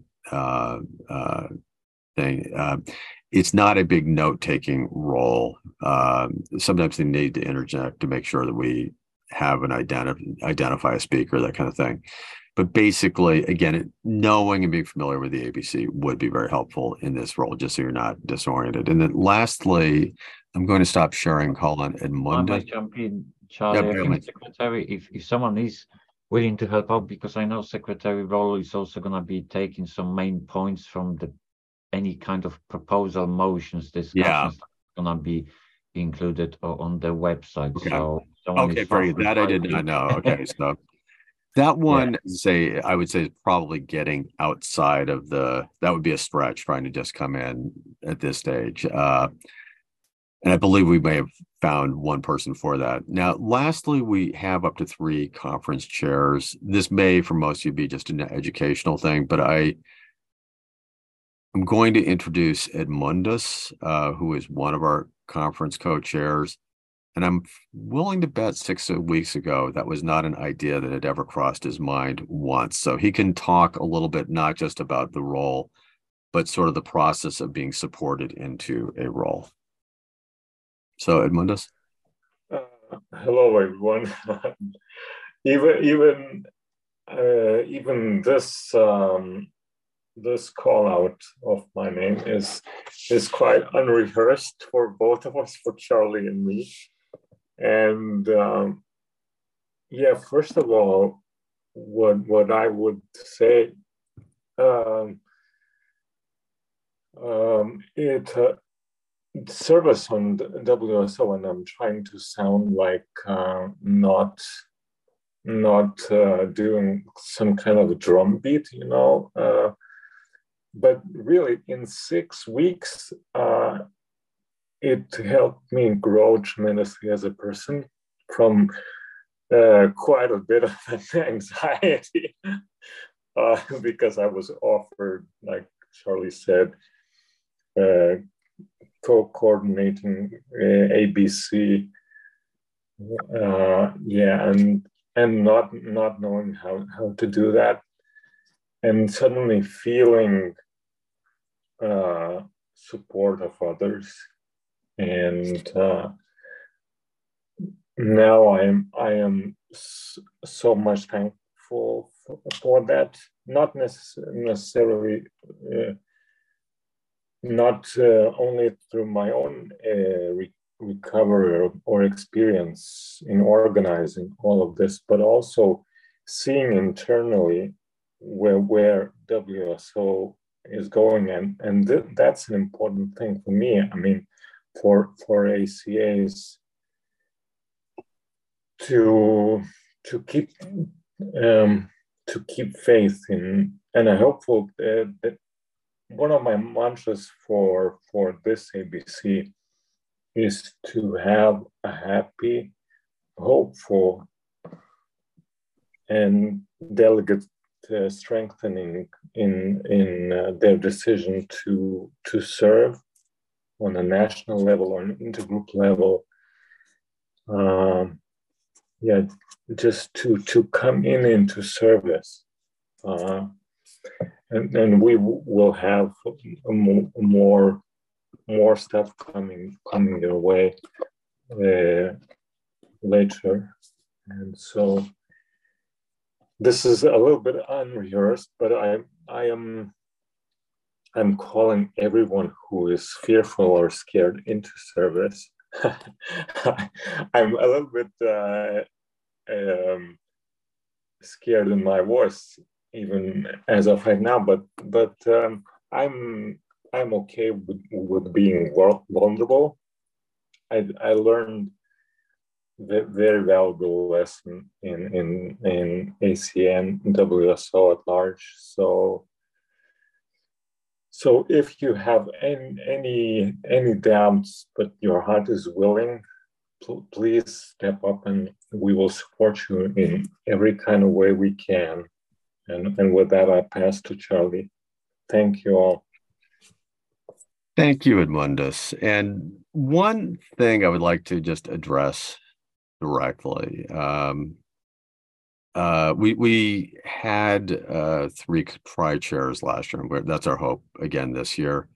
thing. It's not a big note-taking role. Sometimes they need to interject to make sure that we have an identify a speaker, that kind of thing. But basically, again, knowing and being familiar with the ABC would be very helpful in this role, just so you're not disoriented. And then lastly, I'm going to stop sharing, call on Edmundus. I might jump in, Charlie. I think secretary, if someone is willing to help out, because I know secretary role is also going to be taking some main points from any kind of proposal, motions, discussions going to be included on the website. Okay. So okay, very good. That I did not know. Okay, so that one, I would say, is probably getting outside of that would be a stretch, trying to just come in at this stage. And I believe we may have found one person for that. Now, lastly, we have up to 3 conference chairs. This may, for most of you, be just an educational thing, but I'm going to introduce Edmundus, who is one of our conference co-chairs. And I'm willing to bet 6 weeks ago that was not an idea that had ever crossed his mind once. So he can talk a little bit, not just about the role, but sort of the process of being supported into a role. So Edmundus. Hello, everyone. even this call out of my name is quite unrehearsed for both of us, for Charlie and me. And first of all, what I would say, service on WSO, and I'm trying to sound like not doing some kind of a drum beat, but really in 6 weeks, it helped me grow tremendously as a person from quite a bit of anxiety because I was offered, like Charlie said, co-coordinating ABC, and not knowing how to do that, and suddenly feeling support of others, and now I am so much thankful for that. Not necessarily. Not only through my own recovery or experience in organizing all of this, but also seeing internally where WSO is going, and that's an important thing for me. I mean, for ACAs to keep faith in, and I hopeful that one of my mantras for this ABC is to have a happy, hopeful, and delegate strengthening in their decision to serve on a national level or an intergroup level. Yeah, just to come into service, and we will have more stuff coming your way later, and so this is a little bit unrehearsed, but I'm calling everyone who is fearful or scared into service. I'm a little bit scared in my voice, even as of right now. But I'm okay with being vulnerable. I learned the very valuable lesson in ACN WSO at large. So if you have any doubts, but your heart is willing, please step up and we will support you in every kind of way we can. And with that, I pass to Charlie. Thank you all. Thank you, Edmundus. And one thing I would like to just address directly. We had 3 pride chairs last year, and that's our hope again this year,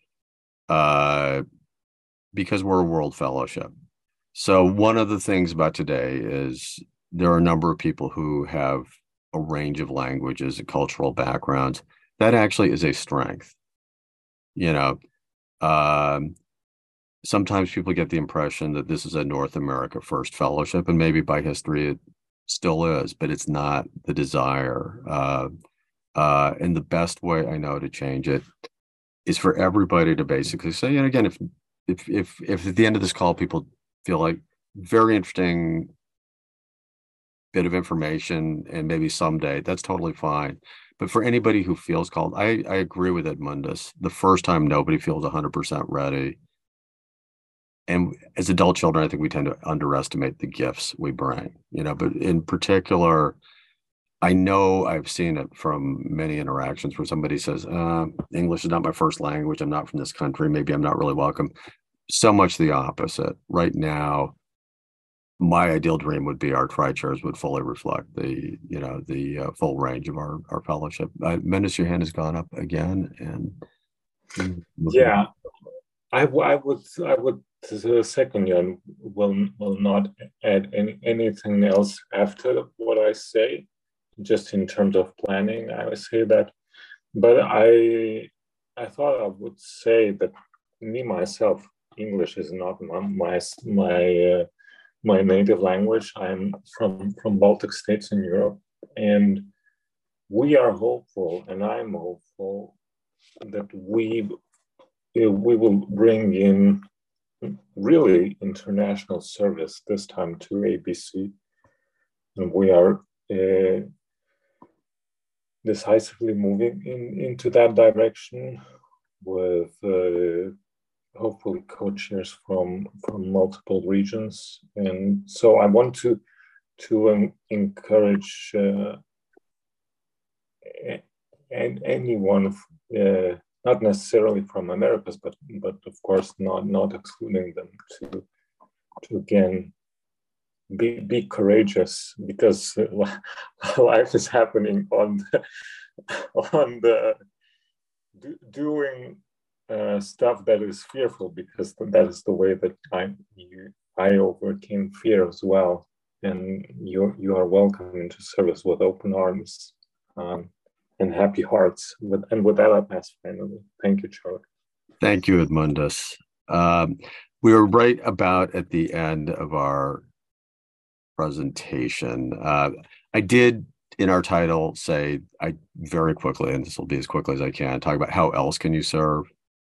because we're a World Fellowship. So one of the things about today is there are a number of people who have a range of languages and cultural backgrounds. That actually is a strength. Sometimes people get the impression that this is a North America first fellowship, and maybe by history it still is, but it's not the desire. And the best way I know to change it is for everybody to basically say, and again, if at the end of this call people feel like very interesting bit of information and maybe someday, that's totally fine. But for anybody who feels called, I agree with Edmundus. The first time nobody feels 100% ready. And as adult children, I think we tend to underestimate the gifts we bring, but in particular, I know I've seen it from many interactions where somebody says, English is not my first language. I'm not from this country. Maybe I'm not really welcome. So much the opposite. Right now, my ideal dream would be our tri-chairs would fully reflect the full range of our fellowship. Mendis, your hand has gone up again. And yeah, I would second you and will not add anything else after what I say, just in terms of planning. I would say that, but I thought I would say that myself, English is not my native language. I'm from Baltic states in Europe, and we are hopeful, and I'm hopeful that we will bring in really international service this time to ABC, and we are decisively moving into that direction with hopefully co-chairs from multiple regions. And so I want to encourage anyone, not necessarily from Americas, but of course not excluding them, to again be courageous, because life is happening on the doing stuff that is fearful, because that is the way that I overcame fear as well. And you are welcome into service with open arms and happy hearts. And with that, I pass finally. Thank you, Charlie. Thank you, Edmundus. We were right about at the end of our presentation. I did, in our title, say, I very quickly, and this will be as quickly as I can, talk about how else can you serve.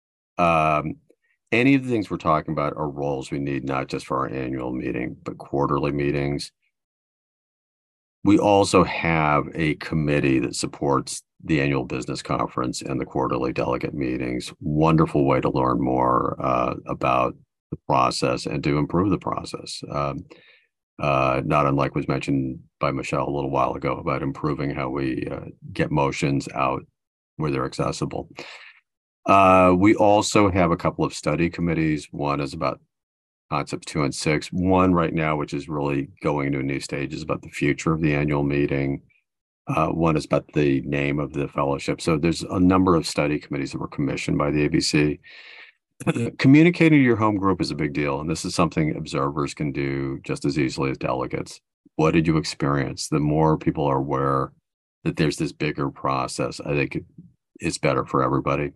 Any of the things we're talking about are roles we need, not just for our annual meeting, but quarterly meetings. We also have a committee that supports the annual business conference and the quarterly delegate meetings. Wonderful way to learn more about the process and to improve the process. not unlike was mentioned by Michelle a little while ago about improving how we get motions out where they're accessible. We also have a couple of study committees. One is about concepts 2 and 6. One right now, which is really going into a new stage, is about the future of the annual meeting. One is about the name of the fellowship. So there's a number of study committees that were commissioned by the ABC. Communicating to your home group is a big deal, and this is something observers can do just as easily as delegates. What did you experience? The more people are aware that there's this bigger process, I think it's better for everybody.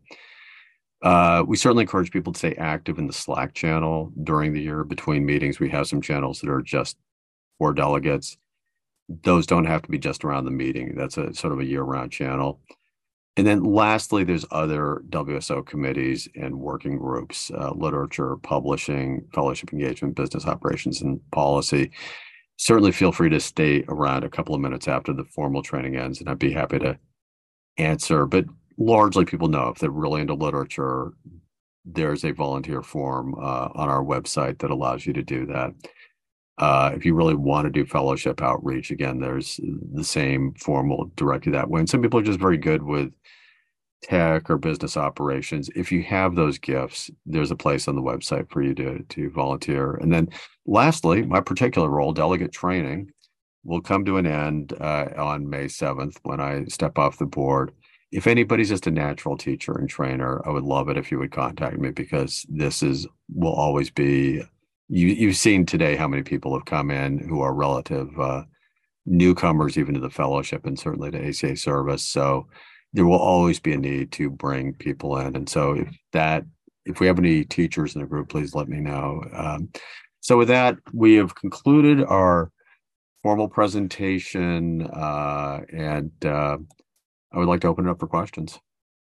We certainly encourage people to stay active in the Slack channel during the year between meetings. We have some channels that are just for delegates. Those don't have to be just around the meeting. That's a sort of a year-round channel. And then lastly, there's other WSO committees and working groups, literature, publishing, fellowship engagement, business operations, and policy. Certainly feel free to stay around a couple of minutes after the formal training ends, and I'd be happy to answer. But largely people know if they're really into literature, there's a volunteer form on our website that allows you to do that. If you really want to do fellowship outreach, again, there's the same form will direct you that way. And some people are just very good with tech or business operations. If you have those gifts, there's a place on the website for you to volunteer. And then lastly, my particular role, delegate training, will come to an end on May 7th when I step off the board. If anybody's just a natural teacher and trainer, I would love it if you would contact me, because will always be, you've seen today how many people have come in who are relative newcomers even to the fellowship and certainly to ACA service. So there will always be a need to bring people in. And so if we have any teachers in the group, please let me know. So with that, we have concluded our formal presentation, and I would like to open it up for questions.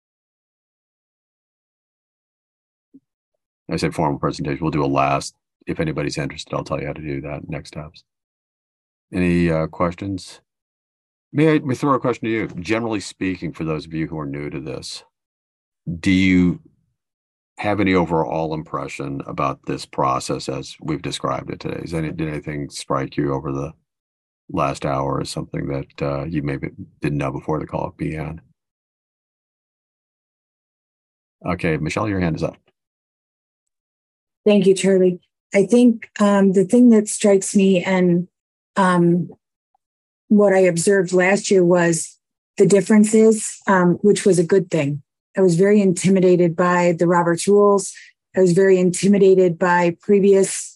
I said formal presentation. We'll do a last. If anybody's interested, I'll tell you how to do that. Next steps. Any questions? May I throw a question to you? Generally speaking, for those of you who are new to this, do you have any overall impression about this process as we've described it today? Did anything strike you over the last hour as something that you maybe didn't know before the call began? Okay, Michelle, your hand is up. Thank you, Charlie. I think the thing that strikes me and what I observed last year was the differences, which was a good thing. I was very intimidated by the Roberts Rules. I was very intimidated by previous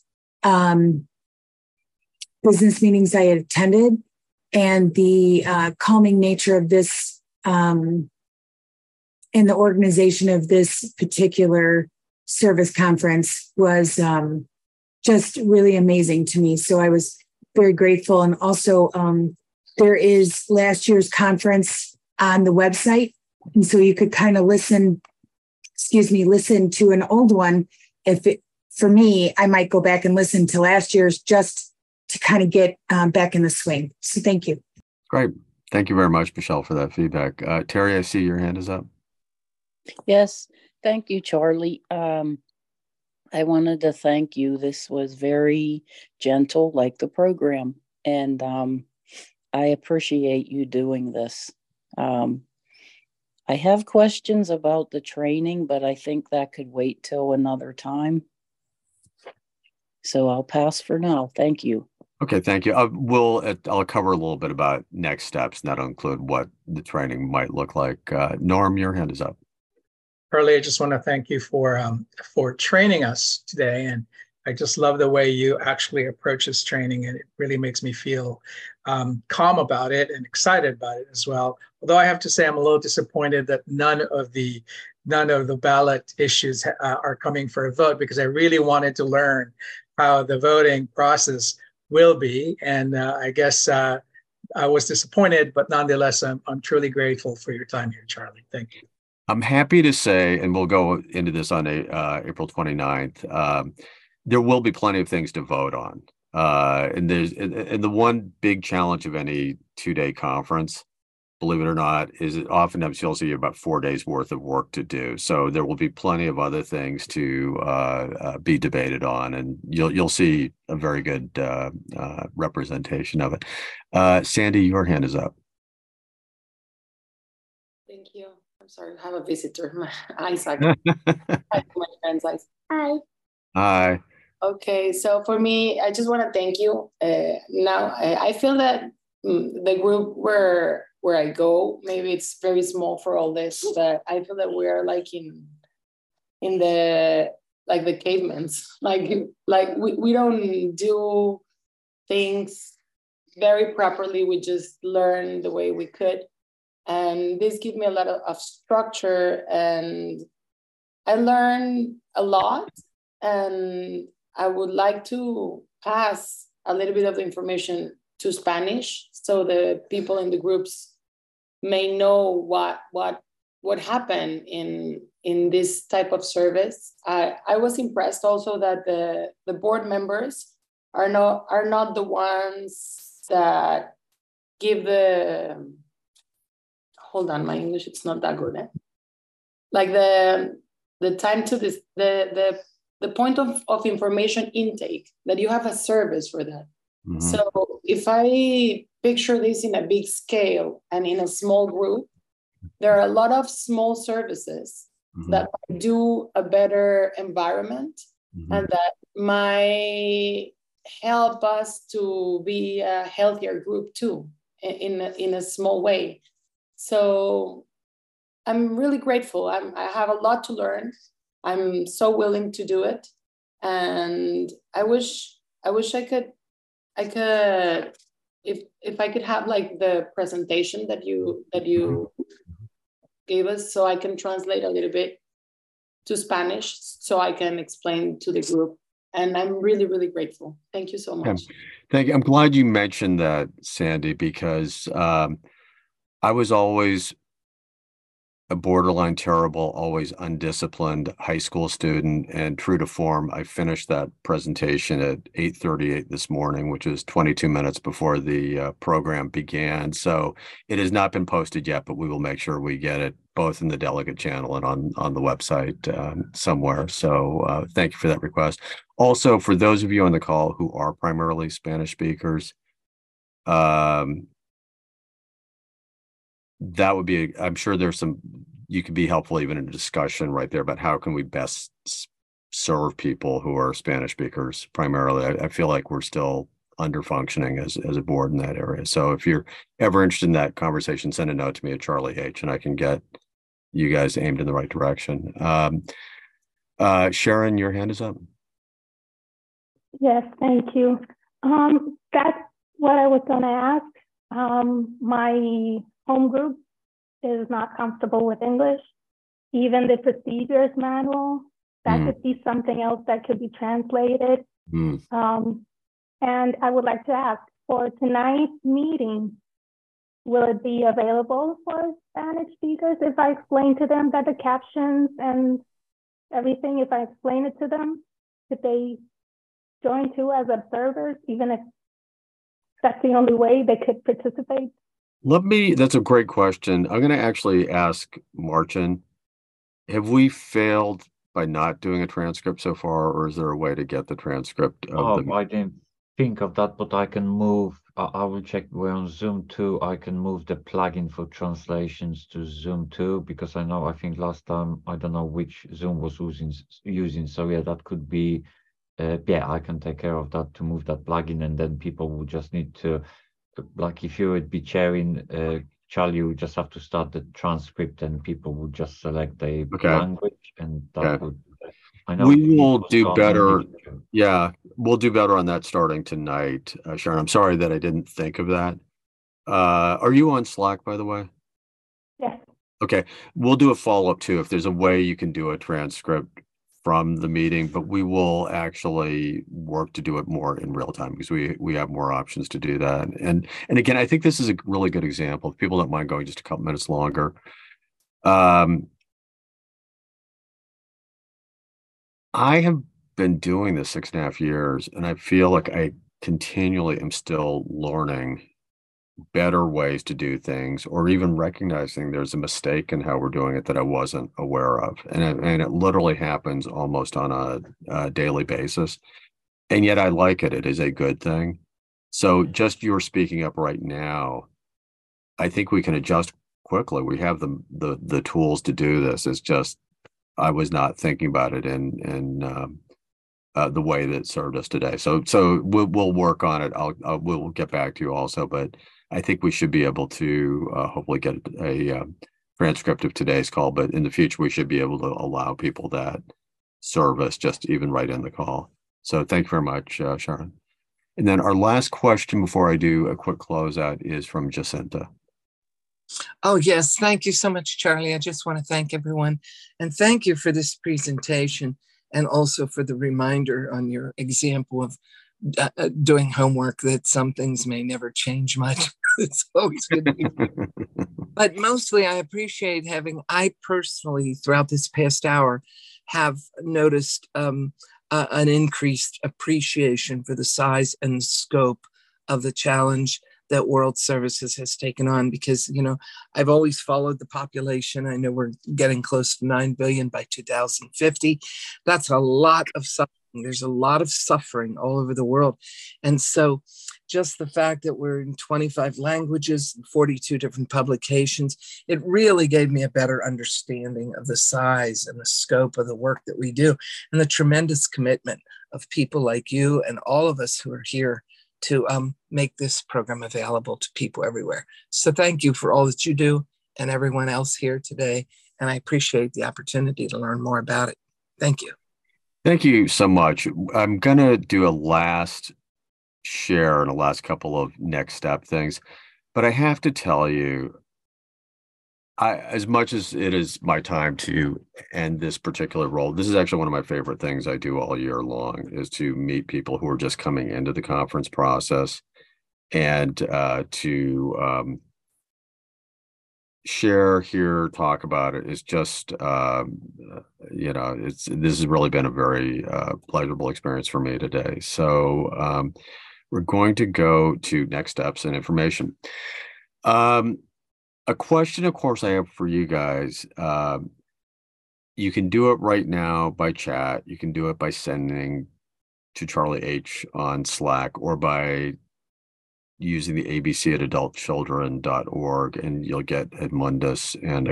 business meetings I had attended, and the calming nature of this and the organization of this particular service conference was just really amazing to me. So I was very grateful. And also there is last year's conference on the website. And so you could kind of listen to an old one. For me, I might go back and listen to last year's just to kind of get back in the swing. So thank you. Great. Thank you very much, Michelle, for that feedback. Terry, I see your hand is up. Yes. Thank you, Charlie. I wanted to thank you. This was very gentle, like the program. And I appreciate you doing this. I have questions about the training, but I think that could wait till another time. So I'll pass for now. Thank you. Okay, thank you. I'll cover a little bit about next steps, and that'll include what the training might look like. Norm, your hand is up. Charlie, I just want to thank you for training us today. And I just love the way you actually approach this training, and it really makes me feel calm about it and excited about it as well. Although I have to say I'm a little disappointed that none of the ballot issues are coming for a vote, because I really wanted to learn how the voting process will be. And I guess I was disappointed, but nonetheless, I'm truly grateful for your time here, Charlie. Thank you. I'm happy to say, and we'll go into this on April 29th, there will be plenty of things to vote on. And the one big challenge of any two-day conference, believe it or not, is it oftentimes you'll see about 4 days worth of work to do. So there will be plenty of other things to be debated on, and you'll see a very good representation of it. Sandy, your hand is up. Thank you. I'm sorry, I have a visitor. My eyes are my friend's eyes. Hi. Hi. Okay, so for me, I just want to thank you. Now, I feel that the group where I go, maybe it's very small for all this, but I feel that we are like in the like the cavemans, like we don't do things very properly. We just learn the way we could, and this gives me a lot of structure, and I learned a lot, and I would like to pass a little bit of the information to Spanish so the people in the groups may know what happened in this type of service. I was impressed also that the board members are not the ones that give the, hold on, my English, it's not that good. Like the time to this, the point of information intake, that you have a service for that. Mm-hmm. So if I picture this in a big scale and in a small group, there are a lot of small services mm-hmm. that do a better environment mm-hmm. and that might help us to be a healthier group too, in a small way. So I'm really grateful. I have a lot to learn. I'm so willing to do it, and I wish I could if I could have like the presentation that you gave us, so I can translate a little bit to Spanish, so I can explain to the group. And I'm really, really grateful. Thank you so much. Thank you. I'm glad you mentioned that, Sandy, because I was always a borderline terrible, always undisciplined high school student, and true to form, I finished that presentation at 8:38 this morning, which is 22 minutes before the program began. So it has not been posted yet, but we will make sure we get it both in the delegate channel and on the website somewhere. So thank you for that request. Also, for those of you on the call who are primarily Spanish speakers, that would be, I'm sure there's you could be helpful even in a discussion right there about how can we best serve people who are Spanish speakers primarily. I feel like we're still under functioning as a board in that area. So if you're ever interested in that conversation, send a note to me at Charlie H, and I can get you guys aimed in the right direction. Sharon, your hand is up. Yes, thank you. That's what I was going to ask. My home group is not comfortable with English. Even the procedures manual, that could be something else that could be translated. And I would like to ask, for tonight's meeting, will it be available for Spanish speakers if I explain to them that the captions and everything, if I explain it to them, could they join too as observers, even if that's the only way they could participate? That's a great question. I'm going to actually ask Martin, have we failed by not doing a transcript so far, or is there a way to get the transcript of I didn't think of that, but I can move. I will check. We're on Zoom too. I can move the plugin for translations to Zoom too, because I think last time, I don't know which Zoom was using. So yeah, that could be, I can take care of that to move that plugin, and then people will just need to, like if you would be chairing, Charlie, you would just have to start the transcript and people would just select the language, and that would, I know we will do better. Yeah, we'll do better on that starting tonight. Sharon, I'm sorry that I didn't think of that. Are you on Slack, by the way? Yes. Okay, we'll do a follow-up too if there's a way you can do a transcript from the meeting, but we will actually work to do it more in real time because we have more options to do that. And again, I think this is a really good example. If people don't mind going just a couple minutes longer. I have been doing this 6.5 years, and I feel like I continually am still learning better ways to do things, or even recognizing there's a mistake in how we're doing it that I wasn't aware of. And it literally happens almost on a daily basis. And yet I like it. It is a good thing. So just you're speaking up right now, I think we can adjust quickly. We have the tools to do this. It's just I was not thinking about it in the way that served us today. So we'll work on it. We'll get back to you also, but I think we should be able to hopefully get a transcript of today's call. But in the future, we should be able to allow people that service just even right in the call. So thank you very much, Sharon. And then our last question before I do a quick closeout is from Jacinta. Oh, yes. Thank you so much, Charlie. I just want to thank everyone. And thank you for this presentation, and also for the reminder on your example of doing homework that some things may never change much. It's always good to be. But mostly I appreciate I personally, throughout this past hour, have noticed an increased appreciation for the size and scope of the challenge that World Services has taken on, because, I've always followed the population. I know we're getting close to 9 billion by 2050. That's a lot of suffering. There's a lot of suffering all over the world. And so just the fact that we're in 25 languages, 42 different publications, it really gave me a better understanding of the size and the scope of the work that we do, and the tremendous commitment of people like you and all of us who are here to make this program available to people everywhere. So thank you for all that you do, and everyone else here today. And I appreciate the opportunity to learn more about it. Thank you. Thank you so much. I'm going to do a last share and a last couple of next step things, but I have to tell you, as much as it is my time to end this particular role, this is actually one of my favorite things I do all year long, is to meet people who are just coming into the conference process, and to share here, talk about it. Is just, this has really been a very pleasurable experience for me today. So we're going to go to next steps and information. A question, of course, I have for you guys. You can do it right now by chat. You can do it by sending to Charlie H on Slack, or by using the ABC at adultchildren.org, and you'll get Edmundus and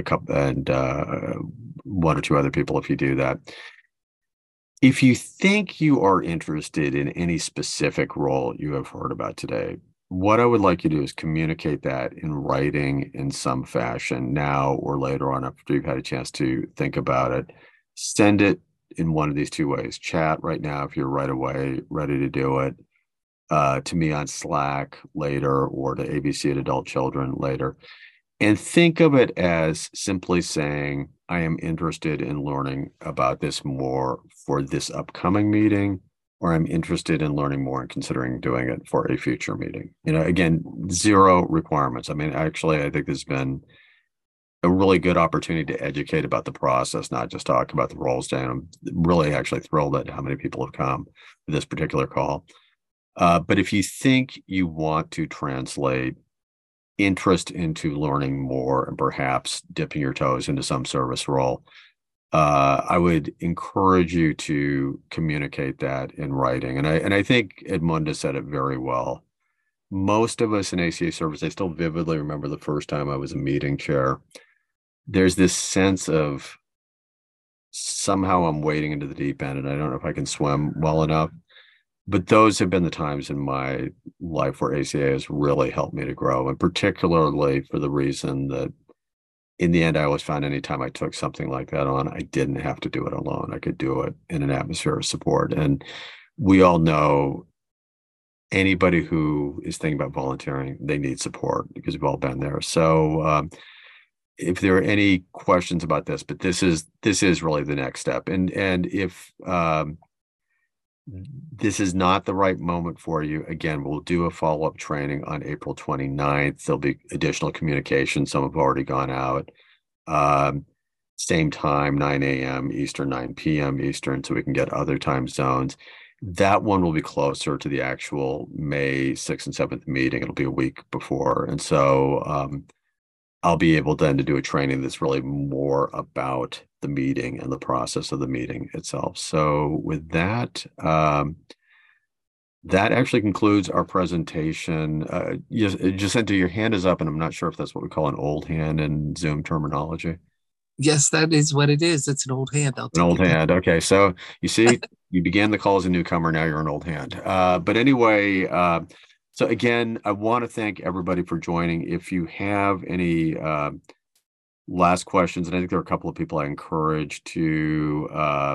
one or two other people if you do that. If you think you are interested in any specific role you have heard about today, what I would like you to do is communicate that in writing in some fashion, now or later on after you've had a chance to think about it. Send it in one of these two ways: chat right now if you're right away ready to do it, to me on Slack later, or to ABC at Adult Children later. And think of it as simply saying, I am interested in learning about this more for this upcoming meeting, or I'm interested in learning more and considering doing it for a future meeting. Again, zero requirements. I mean, actually, I think this has been a really good opportunity to educate about the process, not just talk about the roles down. I'm really actually thrilled at how many people have come to this particular call. But if you think you want to translate interest into learning more, and perhaps dipping your toes into some service role, I would encourage you to communicate that in writing. And I think Edmunda said it very well. Most of us in ACA service, I still vividly remember the first time I was a meeting chair. There's this sense of somehow I'm wading into the deep end and I don't know if I can swim well enough. But those have been the times in my life where ACA has really helped me to grow, and particularly for the reason that in the end, I always found anytime I took something like that on, I didn't have to do it alone. I could do it in an atmosphere of support. And we all know anybody who is thinking about volunteering, they need support, because we've all been there. So if there are any questions about this, but this is really the next step. And if this is not the right moment for you, again, we'll do a follow-up training on April 29th. There'll be additional communication. Some have already gone out. Same time, 9 a.m. Eastern, 9 p.m. Eastern, so we can get other time zones. that one will be closer to the actual May 6th and 7th meeting. It'll be a week before. And so I'll be able then to do a training that's really more about the meeting and the process of the meeting itself. So with that, that actually concludes our presentation. Jacinta, your hand is up, and I'm not sure if that's what we call an old hand in Zoom terminology. Yes, that is what it is. It's an old hand. An old hand. Okay, so you see, you began the call as a newcomer. Now you're an old hand. But anyway, so again, I want to thank everybody for joining. If you have any last questions, and I think there are a couple of people I encourage to,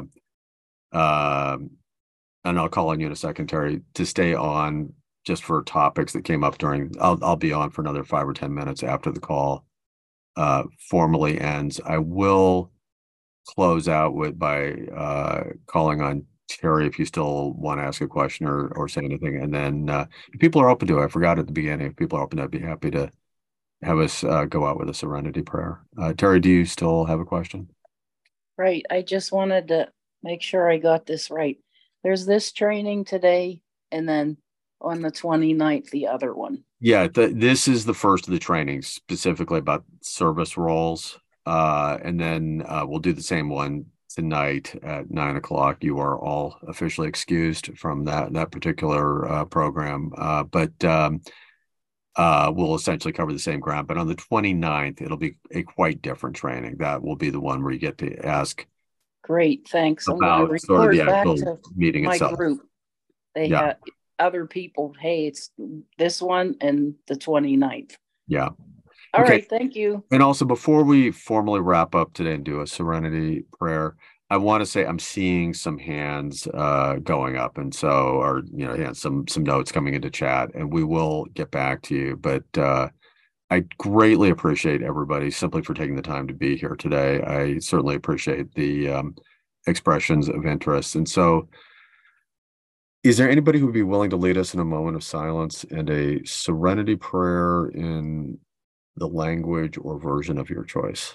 and I'll call on you in a second, Terry, to stay on just for topics that came up during. I'll be on for another 5 or 10 minutes after the call formally ends. I will close out by calling on Terry if you still want to ask a question or say anything. And then if people are open to it, I forgot at the beginning, if people are open, I'd be happy to have us go out with a serenity prayer. Terry, do you still have a question? Right. I just wanted to make sure I got this right. There's this training today, and then on the 29th, the other one. Yeah, this is the first of the trainings specifically about service roles. And then we'll do the same one tonight at 9 o'clock. You are all officially excused from that particular program. But we'll essentially cover the same ground. But on the 29th, it'll be a quite different training. That will be the one where you get to ask. Great, thanks. I'm going to report sort of the back actual to meeting my itself. group. They Yeah. had other people. Hey, it's this one and the 29th. Yeah. All Okay. right, thank you. And also, before we formally wrap up today and do a serenity prayer, I want to say I'm seeing some hands going up, and so, or some notes coming into chat, and we will get back to you. But I greatly appreciate everybody simply for taking the time to be here today. I certainly appreciate the expressions of interest. And so, is there anybody who would be willing to lead us in a moment of silence and a serenity prayer in the language or version of your choice?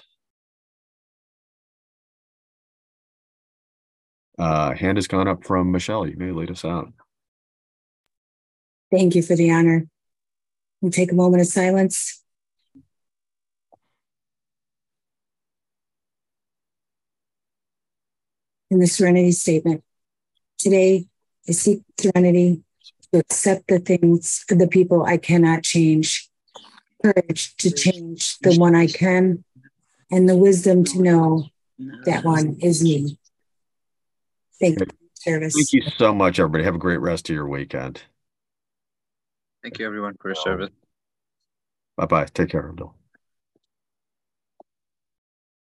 Hand has gone up from Michelle. You may lead us out. Thank you for the honor. We'll take a moment of silence. In the serenity statement, today I seek serenity to accept the things for the people I cannot change, courage to change the one I can, and the wisdom to know that one is me. Thank you, service. Thank you so much, everybody. Have a great rest of your weekend. Thank you, everyone, for your service. Bye-bye. Take care, Abdul.